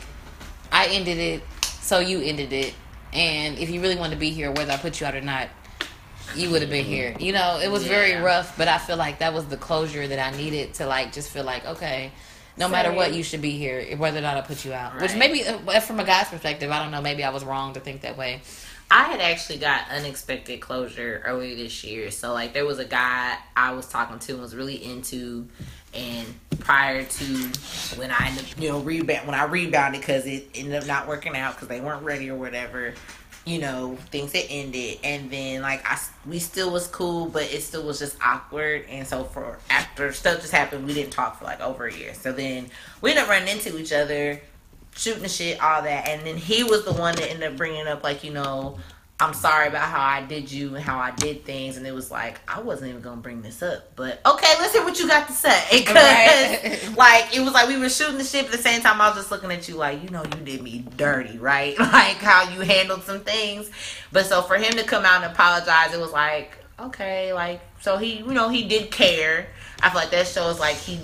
I ended it, so you ended it. And if you really wanted to be here, whether I put you out or not, you would have been here. It was very rough, but I feel like that was the closure that I needed to, like, just feel like, okay, no matter what, you should be here, whether or not I put you out. Right. Which maybe, from a guy's perspective, I don't know, maybe I was wrong to think that way. I had actually got unexpected closure earlier this year. So, like, there was a guy I was talking to and was really into, and prior to when I ended up, when I rebounded because it ended up not working out because they weren't ready or whatever, things had ended, and then we still was cool, but it still was just awkward. And so after stuff just happened, we didn't talk for like over a year. So then we ended up running into each other, shooting the shit, all that, and then he was the one that ended up bringing up I'm sorry about how I did you and how I did things. And it was like, I wasn't even going to bring this up. But, okay, let's hear what you got to say. Because, it was like we were shooting the shit, but at the same time, I was just looking at you like, you did me dirty, right? Like, how you handled some things. But so for him to come out and apologize, it was like, okay, so he, he did care. I feel like that shows, he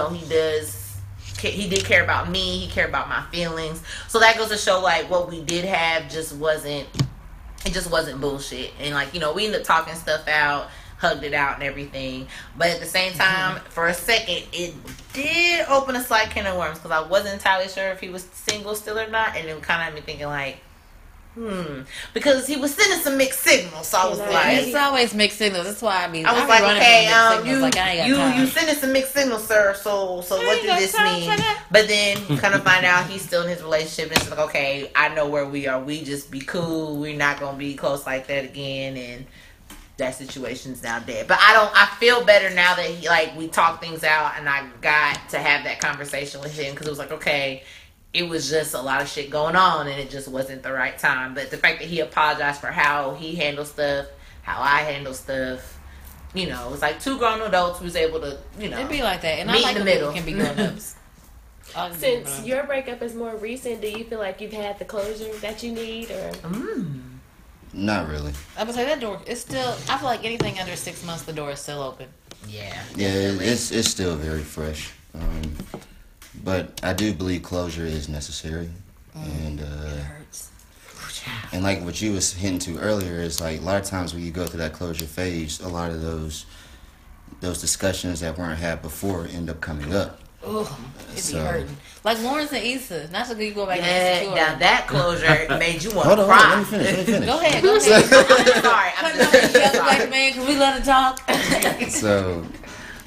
did care about me. He cared about my feelings. So that goes to show, what we did have just wasn't bullshit. And we ended up talking stuff out, hugged it out and everything. But at the same time, for a second, it did open a slight can of worms, because I wasn't entirely sure if he was single still or not. And it kind of had me thinking because he was sending some mixed signals. So I was like, it's always mixed signals. That's why I was like, okay, you sending some mixed signals, sir. So what does this mean? But then kind of find out he's still in his relationship, and it's like, okay, I know where we are. We just be cool. We're not gonna be close like that again, and that situation's now dead. But I feel better now that we talked things out, and I got to have that conversation with him, because it was like, okay, it was just a lot of shit going on, and it just wasn't the right time. But the fact that he apologized for how he handled stuff, how I handle stuff, it's like two grown adults who was able to, it'd be like that. And meet I like in the middle. Can be grown ups. Since your breakup is more recent, do you feel like you've had the closure that you need, or? Not really. I would say that door is still. I feel like anything under 6 months, the door is still open. Yeah. Yeah, it's still very fresh. But I do believe closure is necessary, and it hurts. And like what you was hinting to earlier is a lot of times when you go through that closure phase, a lot of those discussions that weren't had before end up coming up. Oh, it be hurting. Like Lawrence and Issa. Not so good you go back and secure. Now that closure made you want to cry. Hold on, let me finish. Go ahead. I'm sorry. I'm sorry. Black man, because we love to talk. So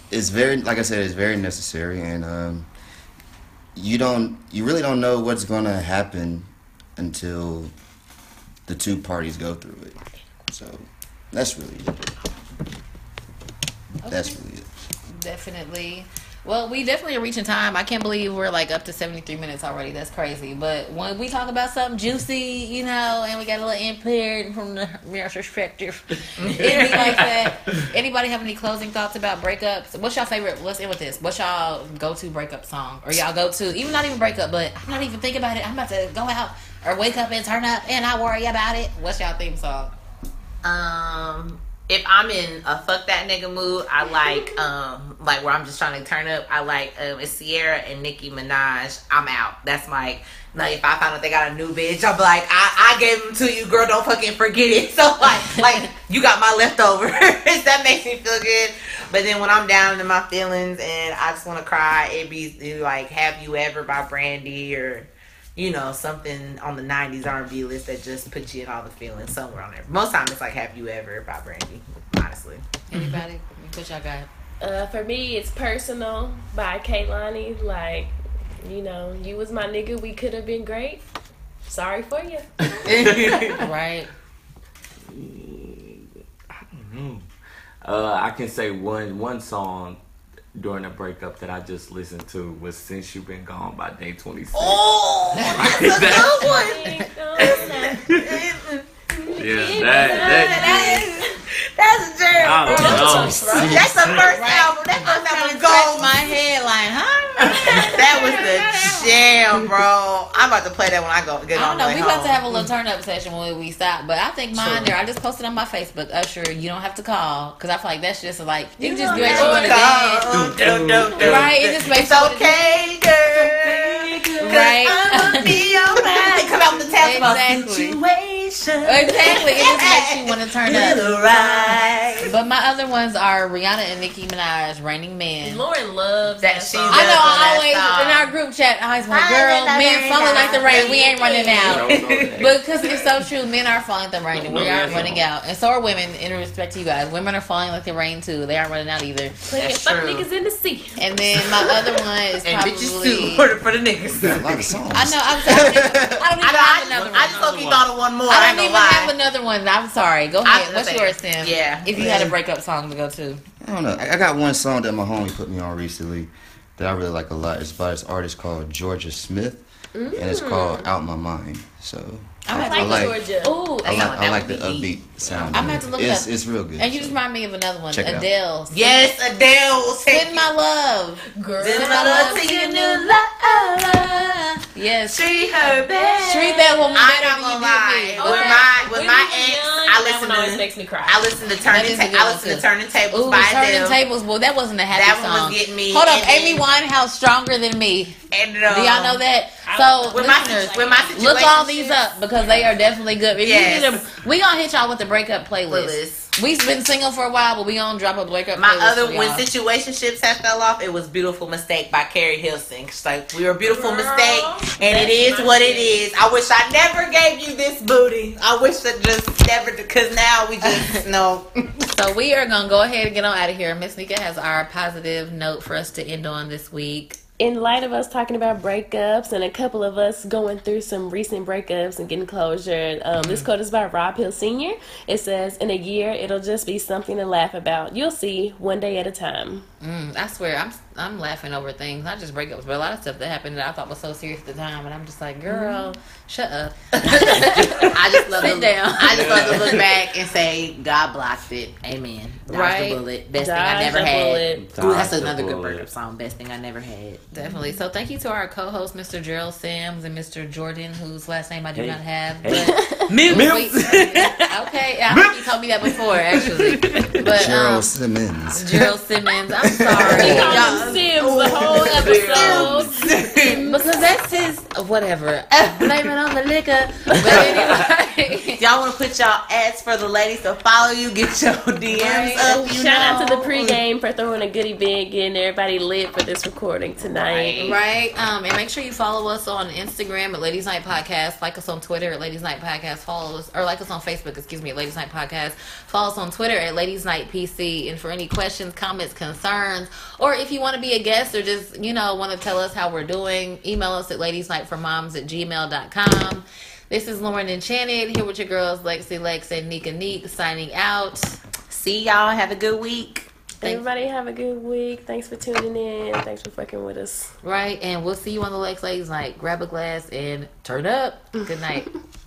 it's very, like I said, it's very necessary, and you really don't know what's gonna happen until the two parties go through it. So that's really it. That's really it. Definitely. Well, we definitely are reaching time. I can't believe we're like up to 73 minutes already. That's crazy. But when we talk about something juicy, you know, and we got a little input from the mirror's perspective, anything like that. Anybody have any closing thoughts about breakups? What's y'all favorite? Let's end with this. What's y'all go-to breakup song? Or y'all go-to, even not even breakup, but I'm not even thinking about it. I'm about to go out or wake up and turn up and I worry about it. What's y'all theme song? If I'm in a fuck that nigga mood, I like where I'm just trying to turn up. I like it's Sierra and Nicki Minaj. I'm out. That's like if I find out they got a new bitch, I'm like I gave them to you, girl. Don't fucking forget it. So like you got my leftovers. That makes me feel good. But then when I'm down in my feelings and I just want to cry, it be like Have You Ever by Brandy or. You know, something on the 90s R&B list that just puts you in all the feelings somewhere on there. Most time it's like Have You Ever by Brandy, honestly. Anybody? What y'all got? For me, it's Personal by Kehlani. Like, you know, you was my nigga. We could have been great. Sorry for you. Right. I don't know. I can say one song during a breakup that I just listened to was Since You Been Gone by Day 26. Oh, that's a good one. That's a jam, bro. That's the first album. That first album goes. My head like, huh? That was the jam, bro. I'm about to play that when I get I on don't the know. way We about home. to have a little turn up session when we stop, but I think mine True. there. I just posted on my Facebook. Usher, you don't have to call because I feel like that's just like you can just do don't what you want to dance. Right? It just makes It's okay, girl. Right. I'ma be alright. Come out with the tap Exactly. situation. Exactly. It just makes you want to turn up. Right. But my other ones are Rihanna and Nicki Minaj, "Raining Men." Lauren loves That that she song. I know. I That always song. in our group chat, I always want, I girl, love men it. falling like the rain. We ain't running out. But But because it's so true, men are falling like the rain, and we aren't running out. And so are women. In respect to you guys, women are falling like the rain too. They aren't running out either. Playing That's fuck true. niggas in the sea. And then my other one is And bitches probably. too for the niggas. Got a lot of songs. I know. I don't even have another I one. just low-key thought of one more. I ain't don't even gonna have lie. another one. I'm sorry. Go I ahead. was What's gonna yours, say, Tim? yeah. If you had a breakup song to go to. I don't know. I got one song that my homie put me on recently that I really like a lot. It's by this artist called Georgia Smith, and it's called Out My Mind. So I like Georgia. Ooh, I like the upbeat sound. I'm of gonna it. have to look it's, it up. It's real good. And you so. just remind me of another one. Check it out. Adele. Yes, Adele will take Send my love. Girl. Send my love to your new love. Yes. Treat her bad. Treat that woman I'm better not than gonna you lie. did me. With Okay. with my ex, I that one always listen makes me cry. I listen to That is a good one, too. Turning Tables Ooh, by Turning Adele. Tables. Well, that wasn't a happy That one was song. getting me. Hold up, And Amy then- Winehouse, Stronger Than Me. And, Do y'all know that? So, with listeners, my situation, look all these up because they are definitely good. If Yes. you need we gonna hit y'all with the breakup playlist. We've been single for a while, but we gonna drop a breakup My playlist other for when y'all. situationships have fell off, it was "Beautiful Mistake" by Carrie Hilson. She's like, "We were a beautiful Girl, mistake, and it that's is my what shit. it is. I wish I never gave you this booty. I wish I just never, because now we just know." So we are gonna go ahead and get on out of here. Miss Nika has our positive note for us to end on this week. In light of us talking about breakups and a couple of us going through some recent breakups and getting closure, this quote is by Rob Hill Sr. It says, "In a year, it'll just be something to laugh about. You'll see, one day at a time." I swear, I'm laughing over things, not just breakups, but a lot of stuff that happened that I thought was so serious at the time, and I'm just like, girl, shut up. I just love Sit to, down. I just love to look back and say, "God blocked it. Amen." Dodged Right. the bullet. Best thing Dodged I never the had. bullet. Ooh, that's Dodged the another good bullet. breakup song. Best thing I never had. Definitely. So thank you to our co-host, Mr. Gerald Sims and Mr. Jordan, whose last name I do Hey. not have. Hey. But Milk. okay, I think you told me that before, actually. But Gerald Simmons. Gerald Simmons, I'm sorry. He Y'all- called him Sims the whole episode. Because that's his whatever. Blame it on the liquor. But anyway, Y'all want to put y'all ads for the ladies to follow you, get your DMs up. You Shout out to know? the pregame for throwing a good event, getting everybody lit for this recording tonight. right? And make sure you follow us on Instagram at Ladies Night Podcast. Like us on Twitter at Ladies Night Podcast. Follow us, or like us on Facebook, at Ladies Night Podcast. Follow us on Twitter at Ladies Night PC. And for any questions, comments, concerns, or if you want to be a guest or just, want to tell us how we're doing, email us at ladiesnightformoms@gmail.com. This is Lauren Enchanted, here with your girls Lexi Lex and Nika Neek, signing out. See y'all. Have a good week. Everybody have a good week. Thanks for tuning in. Thanks for fucking with us. Right, and we'll see you on the Lex Ladies Night. Grab a glass and turn up. Good night.